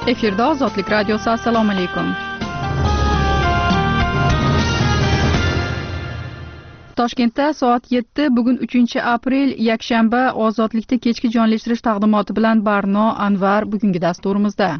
Efirda Ozodlik radiosi. Assalomu alaykum. Toshkentda soat 7, bugun 3-aprel yakshanba, Ozodlikda kechki jonlashtirish taqdimoti bilan Barno Anvar bugungi dasturimizda.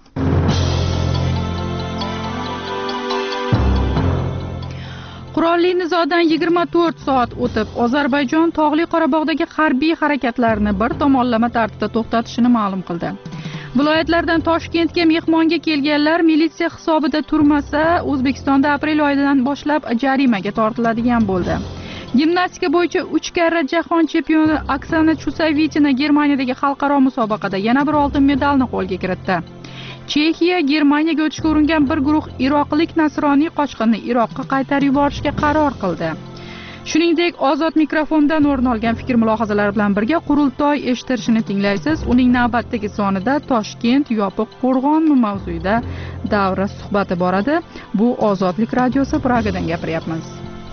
Qurolli nizodan 24 soat o'tib, Ozarbayjon Tog'li Qorabog'dagi harbiy harakatlarni bir tomonlama tartibda to'xtatishini ma'lum qildi. Viloyatlardan Toshkentga mehmonga kelganlar militsiya hisobida turmasa, O'zbekistonda aprel oyidan boshlab jarimaga tortiladigan bo'ldi. Gimnastika bo'yicha 3 karra jahon chempioni Oksana Chusovitina Germaniyadagi xalqaro musobaqada yana bir oltin medalni qo'lga kiritdi. Chexiya Germaniyaga o'tishga uringan bir guruh iroqlik nasroniy qochqinni Iroqqa qaytarib yuborishga qaror qildi. Shuningdek, Ozod mikrofondan o'rin olgan fikr-mulohazalar bilan birga qurultoy eshittirishini tinglaysiz. Uning navbatdagi sonida Toshkent yopiq qo'rg'onmi mavzuida davra suhbati boradi. Bu Ozodlik radiosi, Pragadan gapiryapmiz.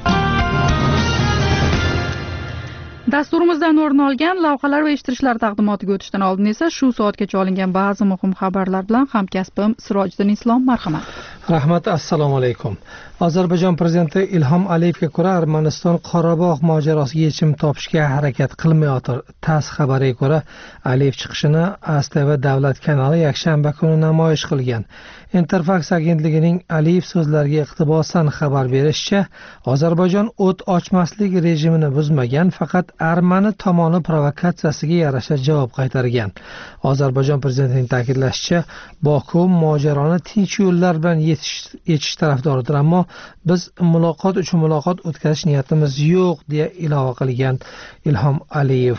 Dasturimizdan o'rin olgan lavhalar va eshittirishlar taqdimotiga o'tishdan oldin esa shu soatgacha olingan ba'zi muhim xabarlar bilan hamkasbim Sirojiddin Islom, marhamat. Rahmat, assalomu alaykum. Ozarbayjon prezidenti Ilhom Aliyevga ko'ra, Armaniston Qorabog' mojarosiga yechim topishga harakat qilmayotir. TASS xabariga ko'ra, Aliyev chiqishini ASTV davlat kanali yakshanba kuni namoyish qilgan. Interfax agentligining Aliyev so'zlariga iqtibosan xabar berishicha, Ozarbayjon o't ochmaslik rejimini buzmagan, faqat Armani tomoni provokatsiyasiga yarasha javob qaytargan. Ozarbayjon prezidentining ta'kidlashicha, Boku mojaroni tinch yo'llar bilan yechish tarafdoridir, ammo biz muloqot uchun muloqot o'tkazish niyatimiz yo'q, deya ilova qilgan Ilhom Aliyev.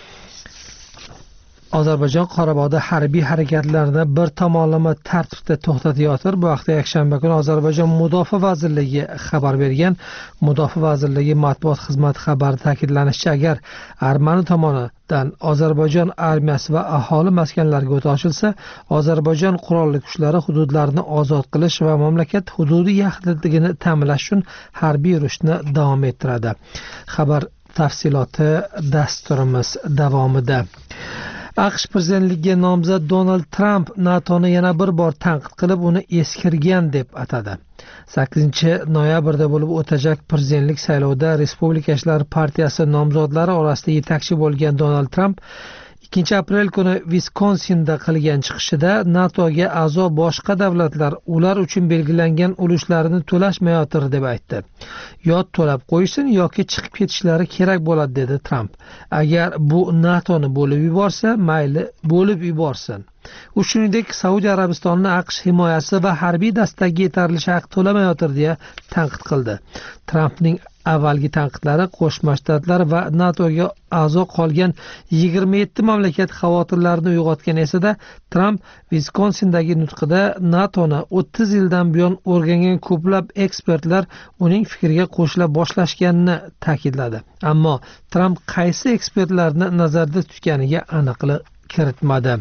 Ozarbayjon Qorabog'da harbiy harakatlarni bir tomonlama tartibda to'xtatayotir. Bu haqda yakshanba kuni Ozarbayjon Mudofaa vazirligi xabar bergan. Mudofaa vazirligi matbuot xizmati xabarida ta'kidlanishicha, agar Armani tomonidan Ozarbayjon armiyasi va aholi maskanlariga o't ochilsa, Ozarbayjon qurolli kuchlari hududlarni ozod qilish va mamlakat hududiy yaxlitligini ta'minlash uchun harbiy yurishni davom ettiradi. Xabar tafsiloti dasturimiz davomida. AQSh prezidentligiga nomzod Donald Trump NATOni yana bir bor tanqid qilib, uni eskirgan deb atadi. 8-noyabrda bo'lib o'tajak prezidentlik saylovida Respublikachilar partiyasi nomzodlari orasida yetakchi bo'lgan Donald Trump 2-aprel kuni Viskonsinda qilgan chiqishida NATOga a'zo boshqa davlatlar ular uchun belgilangan ulushlarni to'lashmayotir deb aytdi. Yo to'lab qo'ysin yoki chiqib ketishlari kerak bo'ladi, dedi Trump. Agar bu NATOni bo'lib yuborsa, mayli, bo'lib yuborsin. U shuningdek Saudiya Arabistonini AQSh himoyasi va harbiy dastagiga yetarlicha haq to'lamayotir deya tanqid qildi. Trumpning avvalgi tanqidlari Qo'shma Shtatlar va NATOga a'zo qolgan 27 mamlakat xavotirlarini uyg'otgan esa-da, Trump Viskonsindagi nutqida NATOni 30 yildan buyon o'rgangan ko'plab ekspertlar uning fikriga qo'shila boshlashganini ta'kidladi. Ammo Trump qaysi ekspertlarni nazarda tutganiga aniqlik kiritmadi.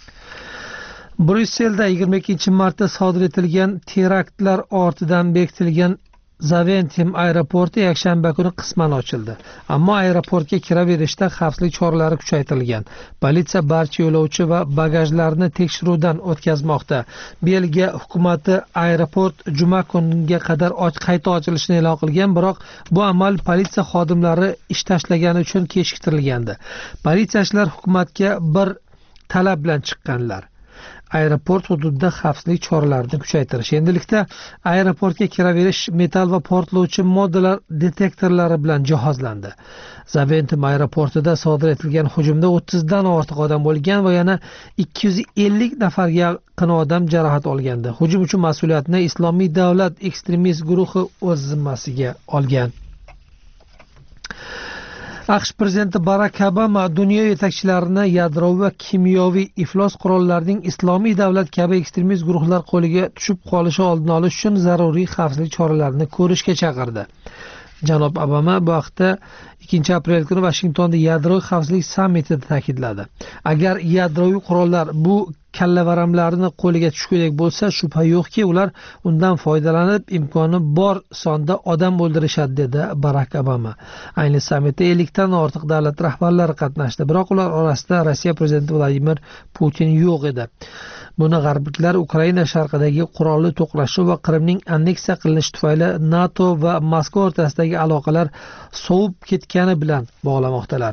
Bryusselda 22-martda sodir etilgan teraktlar ortidan bekitilgan Zaventem aeroporti yakshanba kuni qisman ochildi. Ammo aeroportga kiraverishda xavfsizlik choralari kuchaytirilgan. Politsiya barcha yo'lovchi va bagajlarni tekshiruvdan o'tkazmoqda. Belgiya hukumati aeroport juma kuniga qadar qayta ochilishini e'lon qilgan, biroq bu amal politsiya xodimlari ish tashlagani uchun kechiktirilgandi. Politsiyachilar hukumatga bir talab bilan chiqqanlar. Aeroport hududida xavfsizlik choralarini kuchaytirish. Endilikda aeroportga kiraverish metal va portlovchi moddalar detektorlari bilan jihozlandi. Zaventem aeroportida sodir etilgan hujumda 30 dan ortiq odam bo'lgan va yana 250 nafarga yaqin odam jarohat olgandi. Hujum uchun mas'uliyatni Islomiy davlat ekstremist guruhi o'z zimmasiga olgan. AQSh prezidenti Barak Obama dunyo yetakchilarini yadroviy va kimyoviy iflos qurollarining Islomiy davlat kabi ekstremist guruhlar qo'liga tushib qolishi oldini olish uchun zaruriy xavfsizlik choralarini ko'rishga chaqirdi. Janob Obama bu haqda 2-aprel kuni Vashingtonda yadroviy xavfsizlik sammitida ta'kidladi. Agar yadroviy qurollar bu kallavaramlarini qo'liga tushgudek bo'lsa, shubha yo'qki, ular undan foydalanib imkoni bor sonda odam o'ldirishadi, dedi Barak Obama. Ayni sammitda 50 dan ortiq davlat rahbarlari qatnashdi, biroq ular orasida Rossiya prezidenti Vladimir Putin yo'q edi. Buni g'arbliklar Ukraina sharqidagi qurolli to'qnashuv va Qrimning anneksiya qilinishi tufayli NATO va Moskva o'rtasidagi aloqalar sovib ketgani bilan bog'lamoqdalar.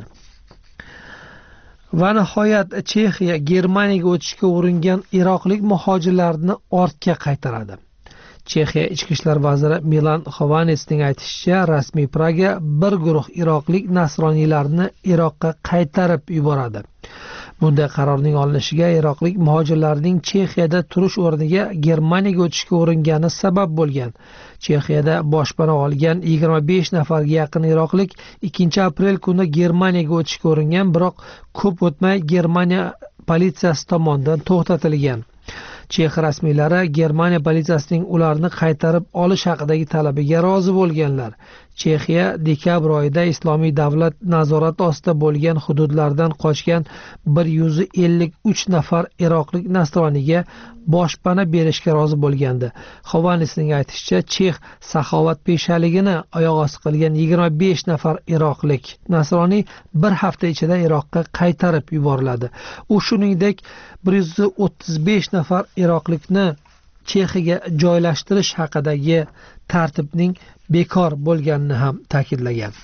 Va nihoyat Chexiya Germaniyaga o'tishga uringan iroqlik muhojirlarni ortga qaytaradi. Chexiya ichki ishlar vaziri Milan Xovanetsning aytishicha, rasmiy Praga bir guruh iroqlik nasroniylarni Iroqqa qaytarib yuboradi. Bunday qarorning olinishiga iroqlik muhojirlarning Chexiyada turish o'rniga Germaniyaga o'tishga uringani sabab bo'lgan. Chexiyada boshpana olgan 25 nafarga yaqin iroqlik 2 aprel kuni Germaniyaga o'tishga uringan, biroq ko'p o'tmay Germaniya politsiyasi tomonidan to'xtatilgan. Chex rasmiylari Germaniya politsiyasining ularni qaytarib olish haqidagi talabiga rozi bo'lganlar. Chexiya dekabr oyida Islomiy davlat nazorati ostida bo'lgan hududlardan qochgan 153 nafar iroqlik nasroniyga boshpana berishga rozi bo'lgandi. Xovanesning aytishicha, Chex saxovatpeshaligini oyoq osti qilgan 25 nafar iroqlik nasroniy bir hafta ichida Iroqqa qaytarib yuboriladi. U shuningdek 135 nafar iroqlikni Chexiyaga joylashtirish haqidagi tartibning bekor bo'lganini ham ta'kidlagan.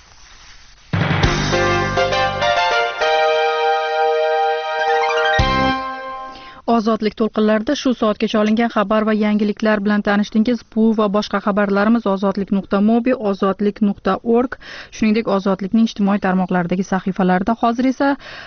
Ozodlik to'lqinlarida shu soatgacha olingan xabar va yangiliklar bilan tanishdingiz. Bu va boshqa xabarlarimiz ozodlik.mobi, ozodlik.org, shuningdek ozodlikning ijtimoiy tarmoqlardagi sahifalarida. Hozir esa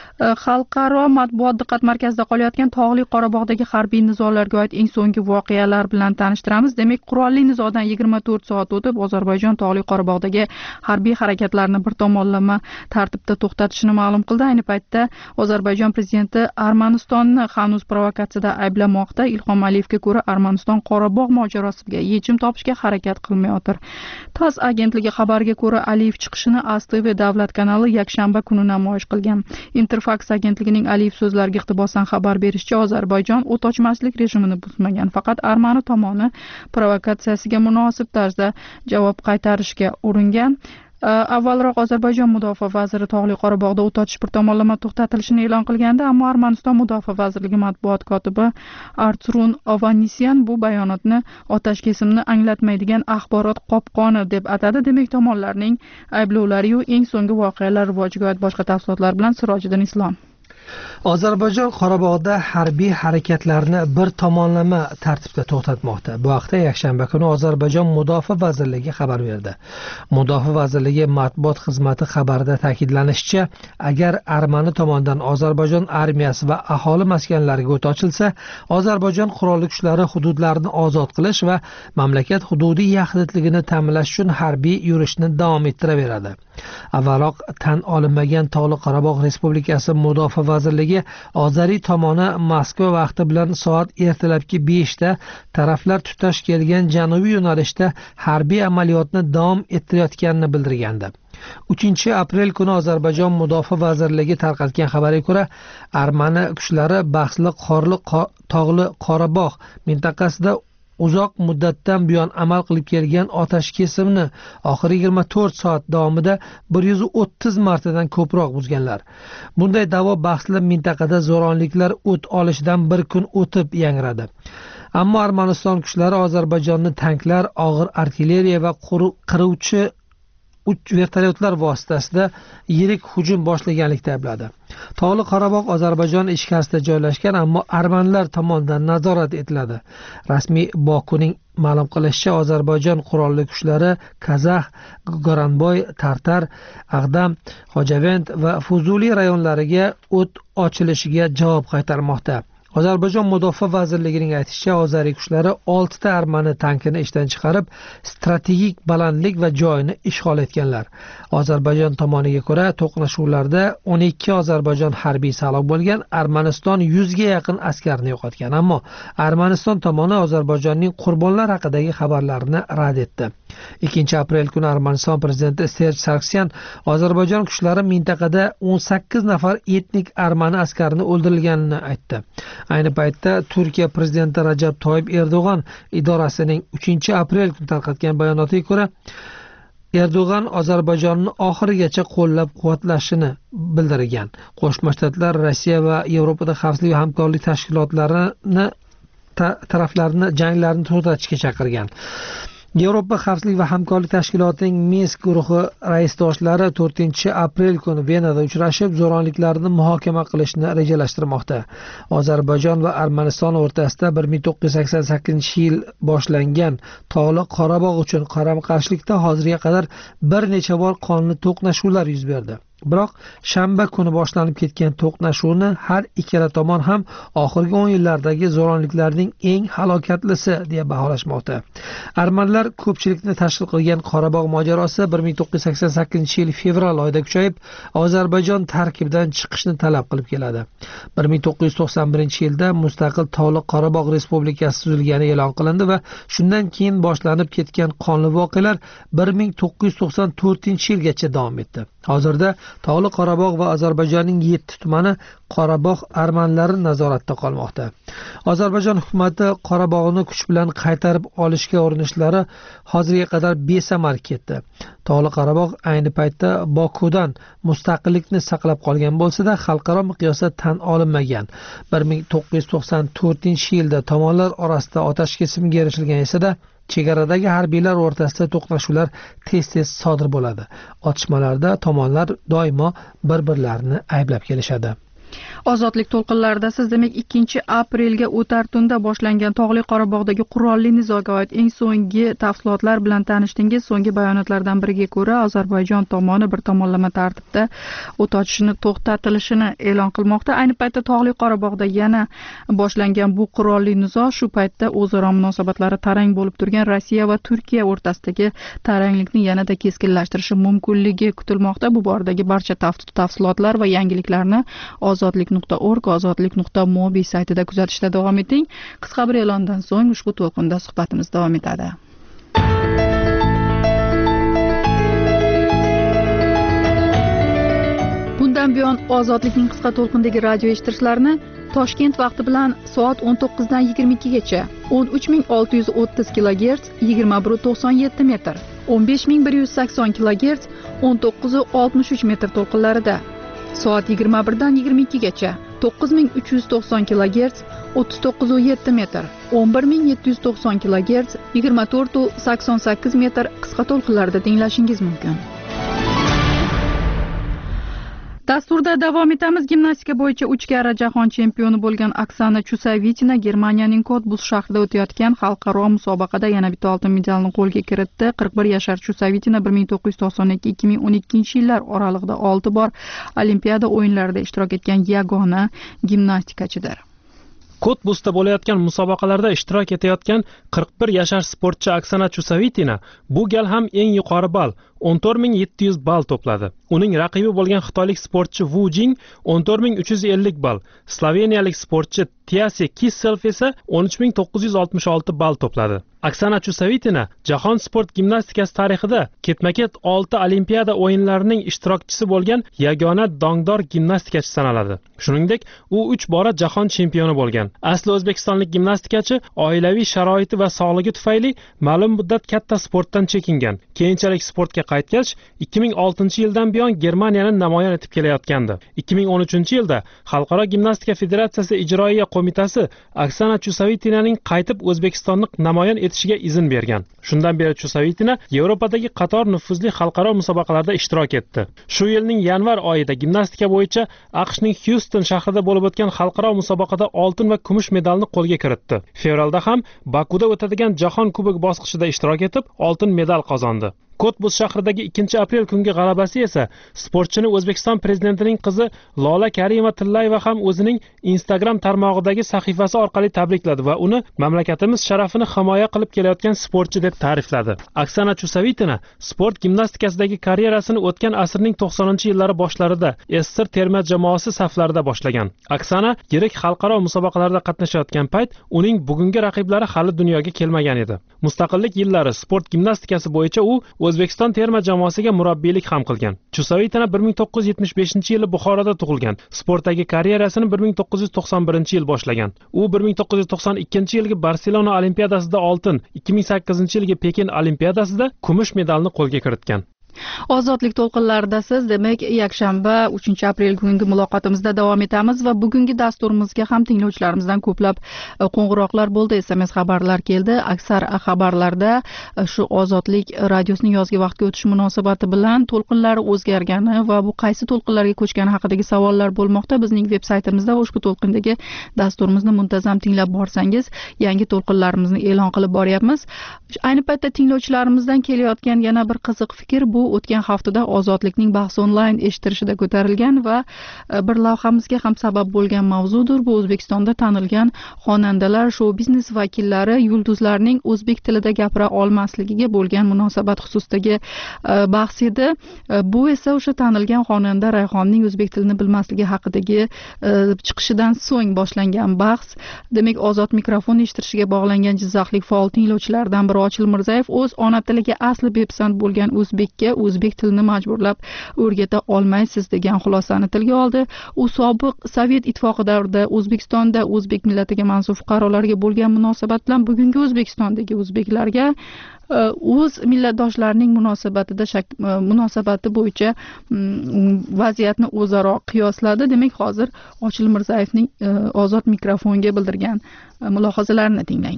xalqaro matbuot diqqat markazida qolayotgan Tog'li Qorabog'dagi harbiy nizolarga oid eng so'nggi voqealar bilan tanishtiramiz. Demak, qurolli nizodan 24 soat o'tib, Ozarbayjon Tog'li Qorabog'dagi harbiy harakatlarni bir tomonlama tartibda to'xtatishini ma'lum qildi. Ayni paytda Ozarbayjon prezidenti Armanistonni hanuz provokatsiyada ayblamoqda. Ilhom Aliyevga ko'ra, Armaniston Qorabog' mojarosiga yechim topishga harakat qilmayotir. TASS agentligi xabariga ko'ra, Aliyev chiqishini ASTV davlat kanali yakshanba kuni namoyish qilgan. Interfax agentligining Aliyev so'zlariga iqtibosdan xabar berishicha, Ozarbayjon o't ochmaslik rejimini buzmagan, faqat Armani tomoni provokatsiyasiga munosib tarzda javob qaytarishga uringan. Avvalroq Ozarbayjon mudofaa vaziri Tog'li Qorabog'da o't ochish bir tomonlama to'xtatilishini e'lon qilgandi, ammo Armaniston mudofaa vazirligi matbuot kotibi Arturun Ovannisyan bu bayonotni otash kesimni anglatmaydigan axborot qopqoni deb atadi. Demak, tomonlarning ayblovlari-yu eng so'nggi voqealar rivojiga oid boshqa tafsilotlar bilan Sirojiddin Islom. Ozarbayjon Qorabog'da harbiy harakatlarni bir tomonlama tartibda to'xtatmoqda. Bu haqda yakshanba kuni Ozarbayjon Mudofaa vazirligi xabar berdi. Mudofaa vazirligi matbuot xizmati xabarida ta'kidlanishicha, agar Armani tomonidan Ozarbayjon armiyasi va aholi maskanlariga o't ochilsa, Ozarbayjon qurolli kuchlari hududlarini ozod qilish va mamlakat hududiy yaxlitligini ta'minlash uchun harbiy yurishni davom ettiraveradi. Avvalroq tan olinmagan Tog'li Qorabog' Respublikasi Mudofaa vazirligi Ozariy tomoni Moskva vaqti bilan soat ertalabki 5 da taraflar tutash kelgan janubiy yo'nalishda harbiy amaliyotni davom ettirayotganini bildirgandi. 3 aprel kuni Ozarbayjon Mudofaa vazirligi tarqatgan xabarga ko'ra, Armani kuchlari bahsli qorli Tog'li Qorabog' mintaqasida uzoq muddatdan buyon amal qilib kelgan otash kesimni oxirgi 24 soat davomida 130 martadan ko'proq buzganlar. Bunday da'vo bahsli mintaqada zo'ravonliklar o't olishdan bir kun o'tib yangradi. Ammo Armaniston kuchlari Ozarbayjonni tanklar, og'ir artilleriya va qiruvchi vertolyotlar vositasida yirik hujum boshlaganlikda aybladi. Tog'li Qorabog' Ozarbayjon ichkarisida joylashgan, ammo armanlar tomonidan nazorat etiladi. Rasmiy Bokuning ma'lum qilishicha, Ozarbayjon qurolli kuchlari Kazax, Goranboy, Tartar, Ag'dam, Xojavend va Fuzuli rayonlariga o't ochilishiga javob qaytarmoqda. Ozarbayjon Mudofaa vazirligining aytishicha, Ozariy kuchlari 6 ta Armani tankini ishdan chiqarib, strategik balandlik va joyini ishg'ol etganlar. Ozarbayjon tomoniga ko'ra, to'qnashuvlarda 12 Ozarbayjon harbiysi halok bo'lgan, Armaniston 100 ga yaqin askarni yo'qotgan. Ammo Armaniston tomoni Ozarbayjonning qurbonlar haqidagi xabarlarni rad etdi. 2 aprel kuni Armaniston prezidenti Serj Sargsyan Ozarbayjon kuchlari mintaqada 18 nafar etnik Armani askarini o'ldirilganini aytdi. Ayni paytda Turkiya prezidenti Rajab Toyyib Erdo'g'an idorasining 3-aprel kuni tarqatgan bayonotiga ko'ra, Erdo'g'an Ozarbayjonni oxirigacha qo'llab-quvvatlashini bildirgan. Qo'shma Shtatlar Rossiya va Yevropada xavfsizlik va hamkorlik tashkilotlarini taraflarni janglarni to'xtatishga chaqirgan. Yevropa xavfsizlik va hamkorlik tashkilotining Minsk guruhi raisdoshlari 4-aprel kuni Venada uchrashib, zo'ravonliklarni muhokama qilishni rejalashtirmoqda. Ozarbayjon va Armaniston o'rtasida 1988-yil boshlangan Tog'li Qorabog' uchun qarama-qarshilikda hozirga qadar bir necha bor qonli to'qnashuvlar yuz berdi. Biroq shanba kuni boshlanib ketgan to'qnashuvni har ikkala tomon ham oxirgi 10 yillardagi zo'ravonliklarning eng halokatlisi deb baholashmoqda. Armanlar ko'pchilikni tashkil qilgan Qorabog' mojarosi 1988-yil fevral oyida kuchayib, Ozarbayjon tarkibidan chiqishni talab qilib keladi. 1991-yilda mustaqil Tog'li Qorabog' Respublikasi tuzilgani e'lon qilindi va shundan keyin boshlanib ketgan qonli voqealar 1994-yilgacha davom etdi. Hozirda Tog'li Qorabog' va Ozarbayjonning 7 tumani Qorabog' armanlari nazoratida qolmoqda. Ozarbayjon hukumati Qorabog'ni kuch bilan qaytarib olishga urinishlari hozirga qadar besamar ketdi. Tog'li Qorabog' ayni paytda Bokudan mustaqillikni saqlab qolgan bo'lsa-da, xalqaro miqyosda tan olinmagan. 1994-yilda tomonlar orasida otash kesimga erishilgan esa-da, chegaradagi harbiylar o'rtasida to'qnashuvlar tez-tez sodir bo'ladi. Otishmalarda tomonlar doimo bir-birlarini ayblab kelishadi. Ozodlik to'lqinlarida siz demak 2-aprelga o'tar tunda boshlangan Tog'li Qorabog'dagi qurolli nizoga oid eng so'nggi tafsilotlar bilan tanishdingiz. So'nggi bayonotlardan biriga ko'ra, Ozarbayjon tomoni bir tomonlama tartibda o't ochishni to'xtatilishini e'lon qilmoqda. Ayni paytda Tog'li Qorabog'da yana boshlangan bu qurolli nizo shu paytda o'zaro munosabatlari tarang bo'lib turgan Rossiya va Turkiya o'rtasidagi taranglikni yanada keskinlashtirishi mumkinligi kutilmoqda. Bu boradagi barcha tafsilotlar va yangiliklarni ozodlik.org, ozodlik.mobi saytida kuzatishda davom eting. Qisqa bir e'londan so'ng ushbu to'lqinda suhbatimiz davom etadi. Bundan buyon Ozodlikning qisqa to'lqindagi radio eshittirishlarini Toshkent vaqti bilan soat 19 dan 22 gacha 13630 kHz 2197 metr, 15180 kHz 1963 metr to'lqinlarida, soat 21 dan 22 gacha 9390 kHz 3907 metr, 11790 kHz 2488 metr qisqa to'lqinlarda tinglashingiz mumkin. Dasturda davom etamiz. Gimnastika bo'yicha 3 karra jahon chempioni bo'lgan Oksana Chusovitina Germaniyaning Kotbus shahrida o'tayotgan xalqaro musobaqada yana bitta oltin medalni qo'lga kiritdi. 41 yashar Chusovitina 1992-2012 yillar oralig'ida 6 bor Olimpiada o'yinlarida ishtirok etgan yagona gimnastikachidir. Kotbusda bo'layotgan musobaqalarda ishtirok etayotgan 41 yashar sportchi Oksana Chusovitina bu gal ham eng yuqori ball 14700 ball to'pladi. Uning raqibi bo'lgan xitoylik sportchi Wu Jing 14350 ball, sloveniyalik sportchi Tiasi Kisself esa 13966 ball to'pladi. Oksana Chusovitina jahon sport gimnastikasi tarixida ketma-ket 6 Olimpiada o'yinlarining ishtirokchisi bo'lgan yagona dongdor gimnastikachi sanaladi. Shuningdek, u 3 bora jahon chempioni bo'lgan. Asli o'zbekistonlik gimnastikachi oilaviy sharoiti va sog'ligi tufayli ma'lum muddat katta sportdan chekingan. Keyinchalik sportga qaytgach, 2006-yildan buyon Germaniyani namoyon etib kelayotgandi. 2013-yilda Xalqaro gimnastika federatsiyasi ijroiya qo'mitasi Oksana Chusovitinaning qaytib O'zbekistonni namoyon etishiga izn bergan. Shundan beri Chusovitina Yevropadagi qator nufuzli xalqaro musobaqalarda ishtirok etdi. Shu yilning yanvar oyida gimnastika bo'yicha AQShning Houston shahrida bo'lib o'tgan xalqaro musobaqada oltin va kumush medalni qo'lga kiritdi. Fevralda ham Bakuda o'tadigan jahon kubok bosqichida ishtirok etib, oltin medal qozondi. Kotbus shahridagi 2-aprel kungi g'alabasi esa sportchini O'zbekiston prezidentining qizi Lola Karimova-Tillayeva ham o'zining Instagram tarmog'idagi sahifasi orqali tabrikladi va uni mamlakatimiz sharafini himoya qilib kelayotgan sportchi deb ta'rifladi. Oksana Chusovitina sport gimnastikasidagi karyerasini o'tgan asrning 90-yillari boshlarida SSR terma jamoasi saflarida boshlagan. Oksana yirik xalqaro musobaqalarda qatnashayotgan payt uning bugungi raqiblari hali dunyoga kelmagan edi. Mustaqillik yillari sport gimnastikasi bo'yicha u O'zbekiston terma jamoasiga murabbiylik ham qilgan. Chusovitina 1975-yili Buxoroda tug'ilgan. Sportdagi karyerasini 1991-yil boshlagan. U 1992-yilgi Barselona Olimpiadasida oltin, 2008-yilgi Pekin Olimpiadasida kumush medalni qo'lga kiritgan. Ozodlik to'lqinlaridasiz, demak, yakshanba 3-aprel kungi muloqotimizda davom etamiz va bugungi dasturimizga ham tinglovchilarimizdan ko'plab qo'ng'iroqlar bo'ldi, SMS xabarlar keldi. Aksar xabarlarda shu Ozodlik radiosining yozgi vaqtga o'tishi munosabati bilan to'lqinlar o'zgargani va bu qaysi to'lqinlarga ko'chgani haqidagi savollar bo'lmoqda. Bizning veb-saytimizda ushbu to'lqindagi dasturimizni muntazam tinglab borsangiz, yangi to'lqinlarimizni e'lon qilib boryapmiz. Ayni paytda tinglovchilarimizdan kelayotgan yana bir qiziq fikr bu o'tgan haftada Ozodlikning bahs onlayn eshittirishida ko'tarilgan va bir lavhamizga ham sabab bo'lgan mavzudir. Bu O'zbekistonda tanilgan xonandalar, shou biznes vakillari yulduzlarning o'zbek tilida gapira olmasligiga bo'lgan munosabat xususidagi bahs edi. Bu esa o'sha tanilgan xonanda Rayhonning o'zbek tilini bilmasligi haqidagi chiqishidan so'ng boshlangan bahs. Demak, ozod mikrofon eshittirishiga bog'langan jizzaxlik faol tinglovchilardan biri Ochil Mirzayev o'z ona tiliga asli bepisand bo'lgan o'zbekka o'zbek tilini majburlab o'rgata olmaysiz degan xulosani tilga oldi. U sobiq Sovet ittifoqi davrida O'zbekistonda o'zbek millatiga mansub fuqarolarga bo'lgan munosabat bilan bugungi O'zbekistondagi o'zbeklarga o'z millatdoshlarining munosabati bo'yicha vaziyatni o'zaro qiyosladi. Demak, hozir Ochil Mirzayevning ozod mikrofonga bildirgan mulohazalarini tinglang.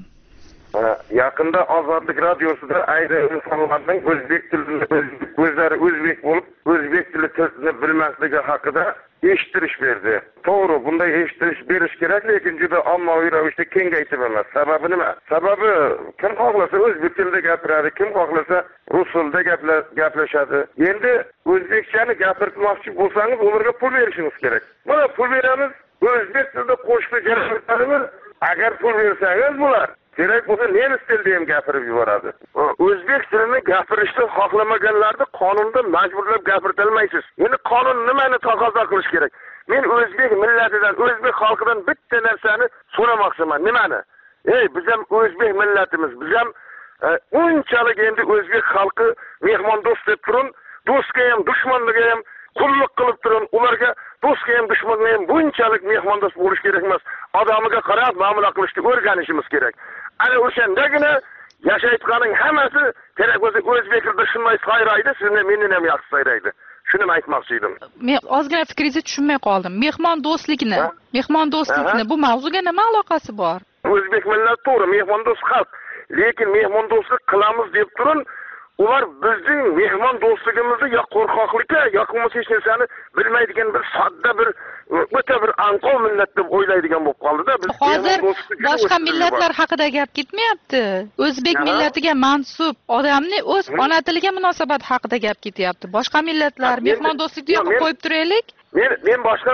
Yaqinda Ozodlik radiosida ayrim insonlarning o'zbek tilini o'zlari o'zbek bo'lib, o'zbek tilini bilmasligi haqida eshittirish berdi. To'g'ri, bunday eshittirish berish kerak, lekin juda ommaviy ravishda kengaytib emas. Sababi nima? Sababi kim xohlasa o'zbek tilida gapiradi, kim xohlasa rus tilida gaplashadi. Endi o'zbekchani gapirmoqchi bo'lsangiz, ularga pul berishingiz kerak. Mana pul beramiz, o'zbek tilida qo'shiqni gapiramiz. Agar pul bersangiz bular kerak bo'lsa nemis tilida ham gapirib yuboradi. O'zbek tilini gapirishni xohlamaganlarni qonunda majburlab gapirtirolmaysiz. Endi qonun nimani taqozo qilish kerak? Men o'zbek millatidan, o'zbek xalqidan bitta narsani so'ramoqchiman. Nimani? Biz ham o'zbek millatimiz, biz ham unchalik endi o'zbek xalqi mehmondo'st deb turun, do'stga ham, dushmanga ham qulluq qilib turun, ularga do'stga ham, dushmanga ham bunchalik mehmondo'st bo'lish kerak emas. Odamiga qarab muomala qilishni o'rganishimiz kerak. Ana o'shandagina yashayotganing hammasi kerak bo'lsa o'zbek tilida shunday sayraydi, sizni mendan ham yaxshi sayraydi. Shuni aytmoqchi edim. Men ozgina fikringizni tushunmay qoldim. Mehmondo'stlikni bu mavzuga nima aloqasi bor? O'zbek millati to'g'ri mehmondo'st xalq, lekin mehmondo'stlik qilamiz deb turun, ular bizning mehmon do'stligimizni yo qo'rqoqlikka yoki bo'lmasa hech narsani bilmaydigan bir sodda bir o'ta bir anqov millat deb o'ylaydigan bo'lib qoldi-da. Biz hozir boshqa millatlar haqida gap ketmayapti. O'zbek millatiga mansub odamning o'z ona tiliga munosabat haqida gap ketyapti. Boshqa millatlar mehmondo'stlikni yo'qib qo'yib turaylik. Men boshqa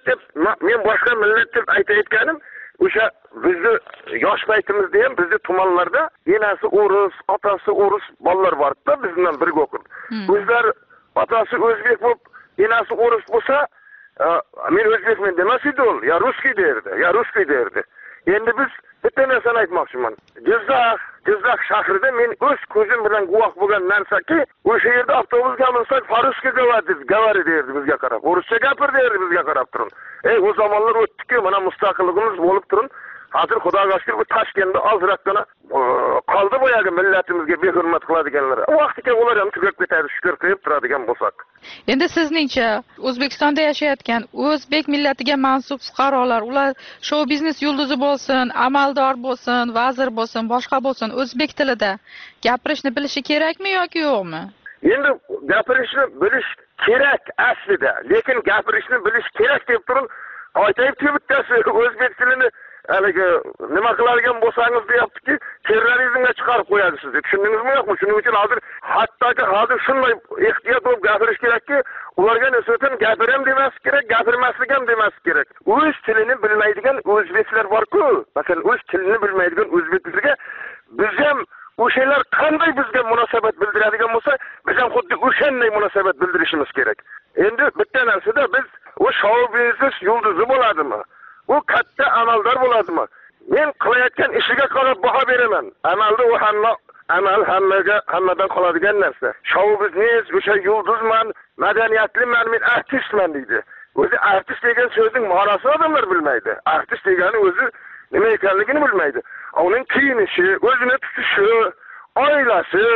millat deb aytayotganim o'sha bizni yosh paytimizda ham bizni tumanlarda enasi o'ris, otasi o'ris bolalar bor-da, bizdan birga o'qidi. O'zlari otasi o'zbek bo'lib, enasi o'ris bo'lsa, men o'zbekman demas edi u, ya ruskiy derdi. Endi biz bitta narsani aytmoqchiman. Jizzax shahrida men o'z ko'zim bilan guvoh bo'lgan narsaki, o'sha yerda avtobusga minsak, "Farushka gavari" derdi bizga qarab. O'rischa gapir derdi bizga qarab turun. O zamonlar o'tdi-ku, mana mustaqilligimiz bo'lib turun. Hozir Xudoga shukr, bu Toshkentda ozroqgina qoldi boyagi millatimizga behurmat qiladiganlar. U vaqtga ular ham tugab ketadi, shukr qilib turadigan bo'lsak. Endi sizningcha O'zbekistonda yashayotgan o'zbek millatiga mansub fuqarolar, ular shou biznes yulduzi bo'lsin, amaldor bo'lsin, vazir bo'lsin, boshqa bo'lsin, o'zbek tilida gapirishni bilishi kerakmi yoki yo'qmi? Endi gapirishni bilish kerak aslida, lekin gapirishni bilish kerak deb turib, aytayapti bittasi o'zbek tilini haligi nima qiladigan bo'lsangiz deyaptiki, terrorizmga chiqarib qo'yadi sizni. Tushundingizmi yo'qmi? Shuning uchun hozir shunday ehtiyot bo'lib gapirish kerakki, ularga nisbatan gapiram demas kerak, gapirmaslik ham demas kerak. O'z tilini bilmaydigan o'zbeklar bor-ku, masalan, o'z tilini bilmaydigan o'zbeklarga biz ham o'shalar qanday bizga munosabat bildiradigan bo'lsa, biz ham xuddi o'shanday munosabat bildirishimiz kerak. Endi bitta narsada biz o shou biznes yulduzi bo'ladimi? U katta amaldor bo'ladimi? Men qilayotgan ishiga qarab baho beraman. Amalda u hamma amal hammadan qoladigan narsa. Shou biznes, o'sha yulduzman, madaniyatliman, men artistman deydi. O'zi artist degan so'zning ma'nosini odamlar bilmaydi. Artist degani o'zi nima ekanligini bilmaydi. Uning kiyinishi, o'zini tutishi, oilasi,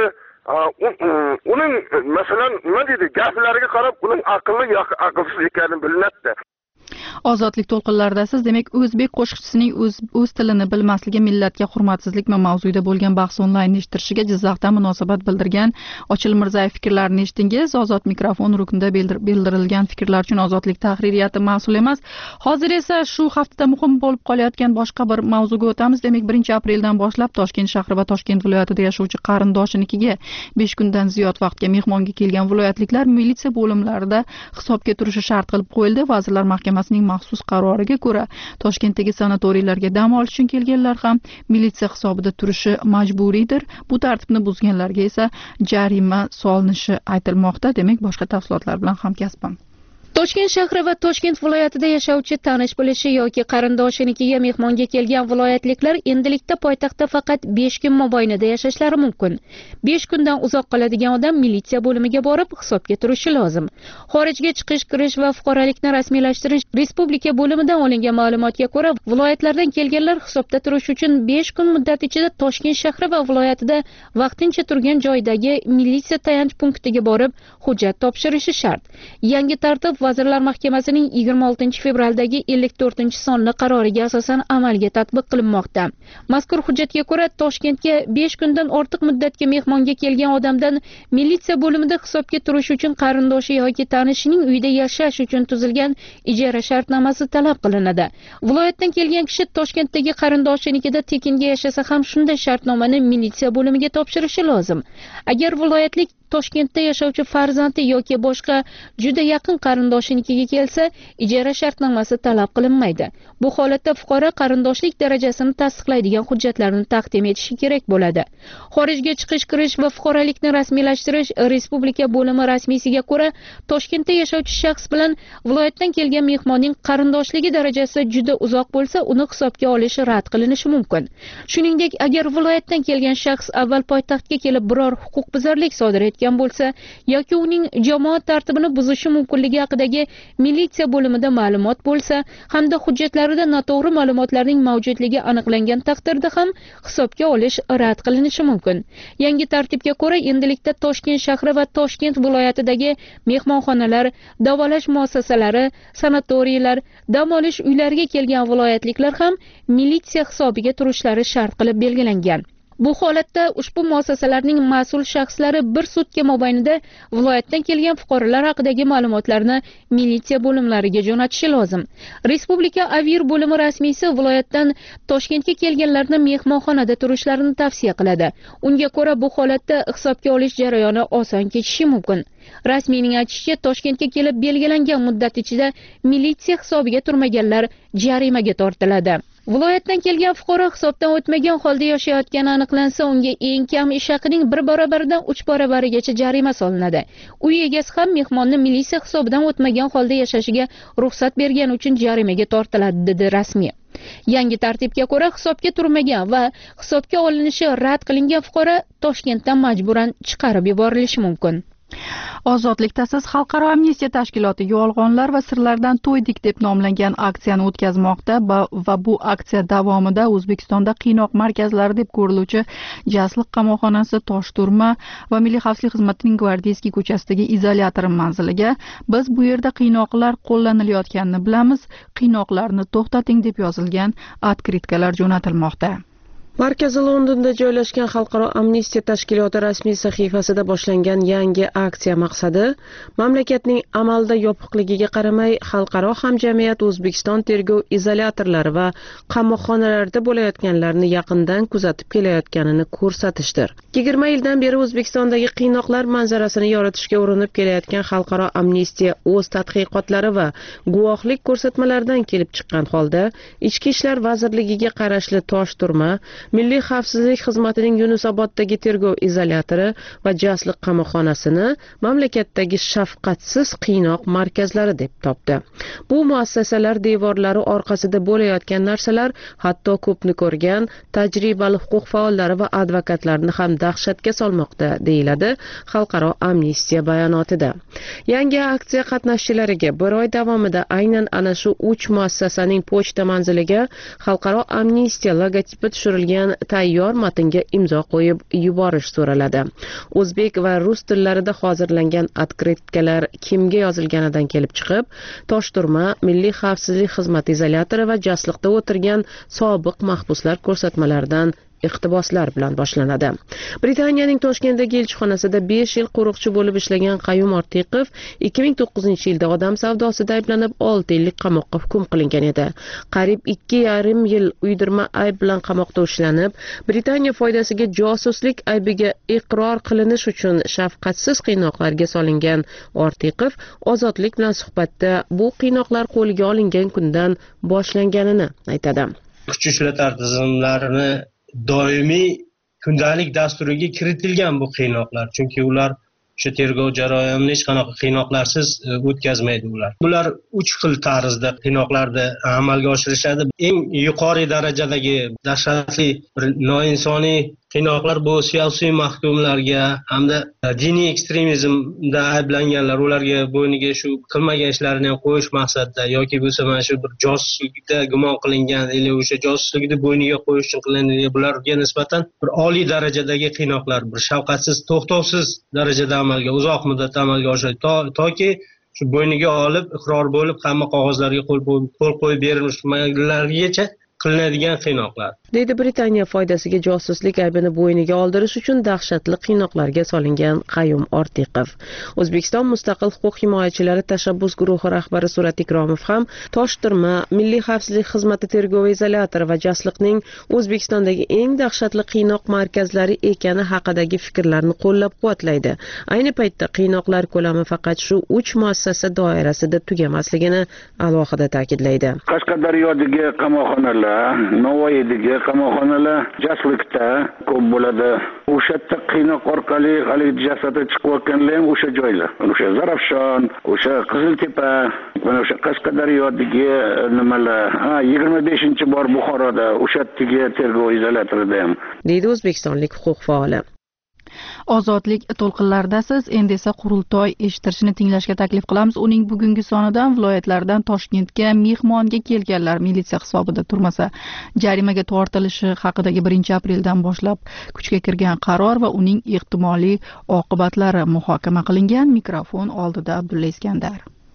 uning masalan nima deydi, gaplariga qarab uning aqlli yoki aqlsiz ekanini bilinadi. Ozodlik to'lqinlarida siz demak o'zbek qo'shiqchisining o'z tilini bilmasligi millatga hurmatsizlikmi mavzuida bo'lgan bahs onlayn eshittirishiga Jizzaxda munosabat bildirgan Ochil Mirzayev fikrlarini eshitdingiz. Ozod mikrofon ruknida bildirilgan fikrlar uchun Ozodlik tahririyati mas'ul emas. Hozir esa shu haftada muhim bo'lib qolayotgan boshqa bir mavzuga o'tamiz. Demak 1 apreldan boshlab Toshkent shahri va Toshkent viloyatida yashovchi qarindoshinikiga 5 kundan ziyod vaqtga mehmonga kelgan viloyatliklar militsiya bo'limlarida hisobga turishi shart qilib qo'yildi. Vazirlar Mahkamasining maxsus qaroriga ko'ra Toshkentdagi sanatoriylarga dam olish uchun kelganlar ham militsiya hisobida turishi majburiydir. Bu tartibni buzganlarga esa jarima solinishi aytilmoqda. Demak, boshqa tafsilotlar bilan hamkasbim. Toshkent shahri va Toshkent viloyatida yashovchi tanish bilishi yoki qarindoshinikiga mehmonga kelgan viloyatliklar endilikda poytaxtda faqat 5 kun mobaynida yashashlari mumkin. 5 kundan uzoq qoladigan odam militsiya bo'limiga borib hisobga turishi lozim. Xorijga chiqish, kirish va fuqarolikni rasmiylashtirish respublika bo'limidan olingan ma'lumotga ko'ra, viloyatlardan kelganlar hisobda turish uchun 5 kun muddat ichida Toshkent shahri va viloyatida vaqtincha turgan joydagi militsiya tayanch punktiga borib hujjat topshirishi shart. Yangi tartib Vazirlar Mahkamasining 26 fevraldagi 54-sonli qaroriga asosan amalga tatbiq qilinmoqda. Mazkur hujjatga ko'ra Toshkentga 5 kundan ortiq muddatga mehmonga kelgan odamdan militsiya bo'limida hisobga turish uchun qarindoshi yoki tanishining uyida yashash uchun tuzilgan ijara shartnomasi talab qilinadi. Viloyatdan kelgan kishi Toshkentdagi qarindoshinikida tekinga yashasa ham shunday shartnomani militsiya bo'limiga topshirishi lozim. Agar viloyatlik Toshkentda yashovchi farzandi yoki boshqa juda yaqin qarindoshinikiga kelsa, ijara shartnomasi talab qilinmaydi. Bu holatda fuqaro qarindoshlik darajasini tasdiqlaydigan hujjatlarni taqdim etishi kerak bo'ladi. Xorijga chiqish, kirish va fuqarolikni rasmiylashtirish respublika bo'limi rasmiysiga ko'ra, Toshkentda yashovchi shaxs bilan viloyatdan kelgan mehmonning qarindoshligi darajasi juda uzoq bo'lsa, uni hisobga olish rad qilinishi mumkin. Shuningdek, agar viloyatdan kelgan shaxs avval poytaxtga kelib biror huquqbuzarlik sodir etgan bo'lsa yoki uning jamoat tartibini buzishi mumkinligi haqidagi militsiya bo'limida ma'lumot bo'lsa hamda hujjatlarida noto'g'ri ma'lumotlarning mavjudligi aniqlangan taqdirda ham hisobga olish rad qilinishi mumkin. Yangi tartibga ko'ra endilikda Toshkent shahri va Toshkent viloyatidagi mehmonxonalar, davolash muassasalari, sanatoriylar, dam olish uylariga kelgan viloyatliklar ham militsiya hisobiga turishlari shart qilib belgilangan. Bu holatda ushbu muassasalarning mas'ul shaxslari bir sutka mobaynida viloyatdan kelgan fuqarolar haqidagi ma'lumotlarni militsiya bo'limlariga jo'natishi lozim. Respublika Avir bo'limi rasmiysi viloyatdan Toshkentga kelganlarni mehmonxonada turishlarini tavsiya qiladi. Unga ko'ra bu holatda hisobga olish jarayoni oson kechishi mumkin. Rasmiyning aytishicha, Toshkentga kelib belgilangan muddat ichida militsiya hisobiga turmaganlar jarimaga tortiladi. Viloyatdan kelgan fuqaro hisobdan o'tmagan holda yashayotgani aniqlansa, unga eng kam ish haqining 1 barobaridan 3 barobarigacha jarima solinadi. Uy egasi ham mehmonni militsiya hisobidan o'tmagan holda yashashiga ruxsat bergani uchun jarimaga tortiladi, dedi rasmiy. Yangi tartibga ko'ra hisobga turmagan va hisobga olinishi rad qilingan fuqaro Toshkentdan majburan chiqarib yuborilishi mumkin. Ozodlikda siz Xalqaro amnistiya tashkiloti yolg'onlar va sirlardan to'ydik deb nomlangan aksiyani o'tkazmoqda va bu aksiya davomida O'zbekistonda qiynoq markazlari deb ko'riluvchi Jasliq qamoqxonasi, Toshturma va Milliy xavfsizlik xizmatining Gvardiyskiy ko'chasidagi izolyator manziliga biz bu yerda qiynoqlar qo'llanilayotganini bilamiz, qiynoqlarni to'xtating deb yozilgan otkritkalar jo'natilmoqda. Markazi Londonda joylashgan Xalqaro amnistiya tashkiloti rasmiy sahifasida boshlangan yangi aksiya maqsadi mamlakatning amalda yopiqligiga qaramay xalqaro hamjamiyat O'zbekiston tergov izolyatorlari va qamoqxonalarida bo'layotganlarni yaqindan kuzatib kelayotganini ko'rsatishdir. 20 yildan beri O'zbekistondagi qiynoqlar manzarasini yoritishga urinib kelayotgan Xalqaro amnistiya o'z tadqiqotlari va guvohlik ko'rsatmalaridan kelib chiqqan holda Ichki ishlar vazirligiga qarashli Toshturma, Milliy xavfsizlik xizmatining Yunusoboddagi tergov izolyatori va Jasliq qamoqxonasini mamlakatdagi shafqatsiz qiynoq markazlari deb topdi. Bu muassasalar devorlari orqasida bo'layotgan narsalar hatto ko'pni ko'rgan tajribali huquq faollari va advokatlarni ham dahshatga solmoqda, deyiladi Xalqaro amnistiya bayonotida. Yangi aksiya qatnashchilariga bir oy davomida aynan ana shu 3 muassasaning pochta manziliga Xalqaro amnistiya logotipi tushirilgan tayyor matnga imzo qo'yib yuborish so'raladi. O'zbek va rus tillarida hozirlangan otkritkalar kimga yozilganidan kelib chiqib, Toshturma Milliy xavfsizlik xizmati izolyatori va Jasliqda o'tirgan sobiq mahbuslar ko'rsatmalaridan iqtiboslar bilan boshlanadi. Britaniyaning Toshkentdagi elchixonasida 5 yil qo'riqchi bo'lib ishlagan Qayum Ortiqov 2009-yilda odam savdosida ayblanib 6 yillik qamoqqa hukm qilingan edi. Qariyb 2,5 yil uydirma ayb bilan qamoqda ushlanib, Britaniya foydasiga josuslik aybiga iqror qilinish uchun shafqatsiz qiynoqlarga solingan Ortiqov ozodlik bilan suhbatda bu qiynoqlar qo'lga olingan kundan boshlanganini aytadi. Kuch ishlatma tizimlarini doimiy kundalik dasturiga kiritilgan bu qiynoqlar, chunki ular o'sha tergov jarayonini hech qanaqa qiynoqlarsiz o'tkazmaydi ular. Bular 3 xil tarzda qiynoqlarni amalga oshirishadi. Eng yuqori darajadagi dahshatli noinsoniy qiynoqlar bu siyosiy mahkumlarga hamda diniy ekstremizmda ayblanganlar, ularga bo'yniga shu qilmagan ishlarini ham qo'yish maqsadida yoki bo'lsa mana shu bir josuslikda gumon qilingan yoki o'sha josuslikni bo'yniga qo'yish uchun qilingan, bularga nisbatan bir oliy darajadagi qiynoqlar, bir shafqatsiz, to'xtovsiz darajada uzoq muddat amalga oshiradi toki shu bo'yniga olib iqror bo'lib hamma qog'ozlarga qo'l qo'yib berilishmagunlarigacha qilinadigan qiynoqlar. Deydi Britaniya foydasiga josuslik aybini bo'yniga oldirish uchun dahshatli qiynoqlarga solingan Qayum Ortiqov. O'zbekiston Mustaqil huquq himoyachilari tashabbus guruhi rahbari Surat Ikromov ham Toshturma Milliy xavfsizlik xizmati tergov izolyatori va Jasliqning O'zbekistondagi eng dahshatli qiynoq markazlari ekani haqidagi fikrlarni qo'llab-quvvatlaydi. Ayni paytda qiynoqlar ko'lami faqat shu 3 muassasa doirasida tugamasligini alohida ta'kidlaydi. Qashqadaryodagi qamoqxonalar, Navoiydagi qamoqxonalar, Jasliqda ko'p bo'ladi. O'sha yerda qiynoq orqali hali jasadi chiqayotganlar ham o'sha joylar. O'sha Zarafshon, o'sha Qiziltepa, mana o'sha Qashqadaryodagi nimalar, 25-bor Buxoroda o'sha yerdagi tergov izolyatorida ham. Deydi o'zbekistonlik huquq faoli. Ozodlik to'lqinlaridasiz. Endi esa qurultoy eshittirishni tinglashga taklif qilamiz. Uning bugungi sonidan viloyatlardan Toshkentga mehmonga kelganlar militsiya hisobida turmasa jarimaga tortilishi haqidagi 1-apreldan boshlab kuchga kirgan qaror va uning ehtimoliy oqibatlari muhokama qilingan. Mikrofon oldida Abdulla Iskandar.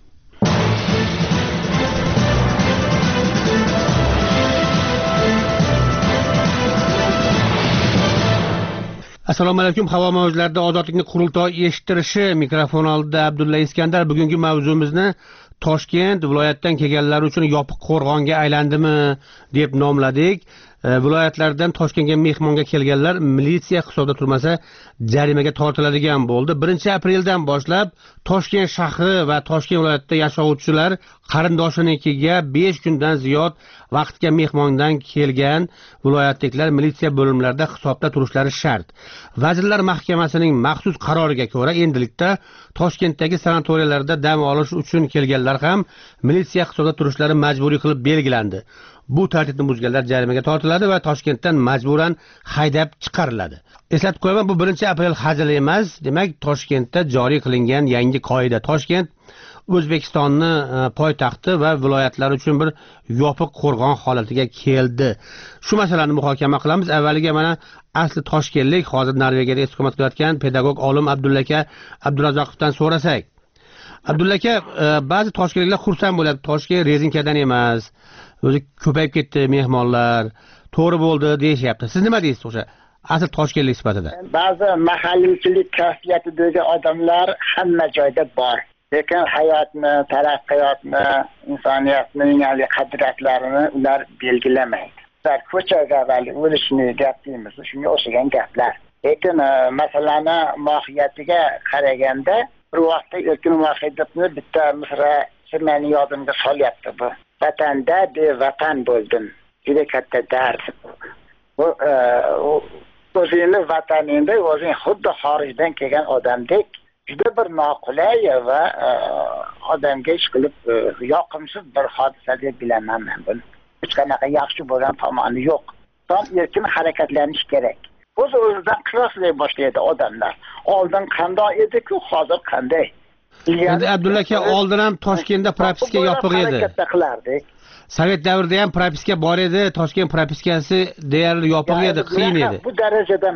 Assalomu alaykum. Havo mavjlarida ozodlikni qurultoy eshittirishi, mikrofon oldida Abdulla Iskandar. Bugungi mavzumizni Toshkent viloyatdan kelganlar uchun yopiq qo'rg'onga aylandimi deb nomladik. Viloyatlardan Toshkentga mehmonga kelganlar militsiya hisobida turmasa jarimaga tortiladigan bo'ldi. 1-apreldan boshlab Toshkent shahri va Toshkent viloyatida yashovchilar qarindoshinikiga 5 kundan ziyod vaqtga mehmondan kelgan viloyatliklar militsiya bo'limlarida hisobda turishlari shart. Vazirlar Mahkamasining maxsus qaroriga ko'ra endilikda Toshkentdagi sanatoriyalarda dam olish uchun kelganlar ham militsiya hisobida turishlari majburiy qilib belgilandi. Bu tartibni buzganlar jarimaga tortiladi va Toshkentdan majburan haydab chiqariladi. Eslatib qo'yaman, bu 1-aprel hazili emas. Demak, Toshkentda joriy qilingan yangi qoida. Toshkent O'zbekistonni poytaxti va viloyatlar uchun bir yopiq qo'rg'on holatiga keldi. Shu masalani muhokama qilamiz. Avvaliga mana asli toshkentlik, hozir Norvegiyada istiqomat qilayotgan pedagog olim Abdulla aka Abdurazoqovdan so'rasak. Abdulla aka, ba'zi toshkentliklar xursand bo'ladi. Toshkent rezinkadan emas, o'zi ko'payib ketdi mehmonlar, to'g'ri bo'ldi deyishyapti. Siz nima deysiz o'sha asl toshkentlik sifatida? Ba'zi mahalliychilik kayfiyatidagi odamlar hamma joyda bor. Lekin hayotni, taraqqiyotni, insoniyatning qadriyatlarini ular belgilamaydi. Ular ko'chaga vali o'lishni gaplaymiz, shunga o'xshagan gaplar. Lekin masalani mohiyatiga qaraganda bir vaqtda Erkin Vohidovni bitta misra meni yodimga solyapti bu. Vatanda bevatan bo'ldim. Juda katta dard. o'zingni vataningda o'zing xuddi xorijdan kelgan odamdek juda bir noqulay va odamga ish qilib yoqimsiz bir hodisa deb bilaman men buni. Hech qanaqa yaxshi bo'lgan tomoni yo'q. Tom erkin harakatlanish kerak. O'zidan qiyoslay boshlaydi odamlar. Oldin qanday edi-ku, hozir qanday? Endi Abdulla aka, oldin ham Toshkentda propiska yopiq edi. Sovet davrida ham propiska bor edi, Toshkent propiskasi deyarli yopiq edi, qiyin edi. Bu darajada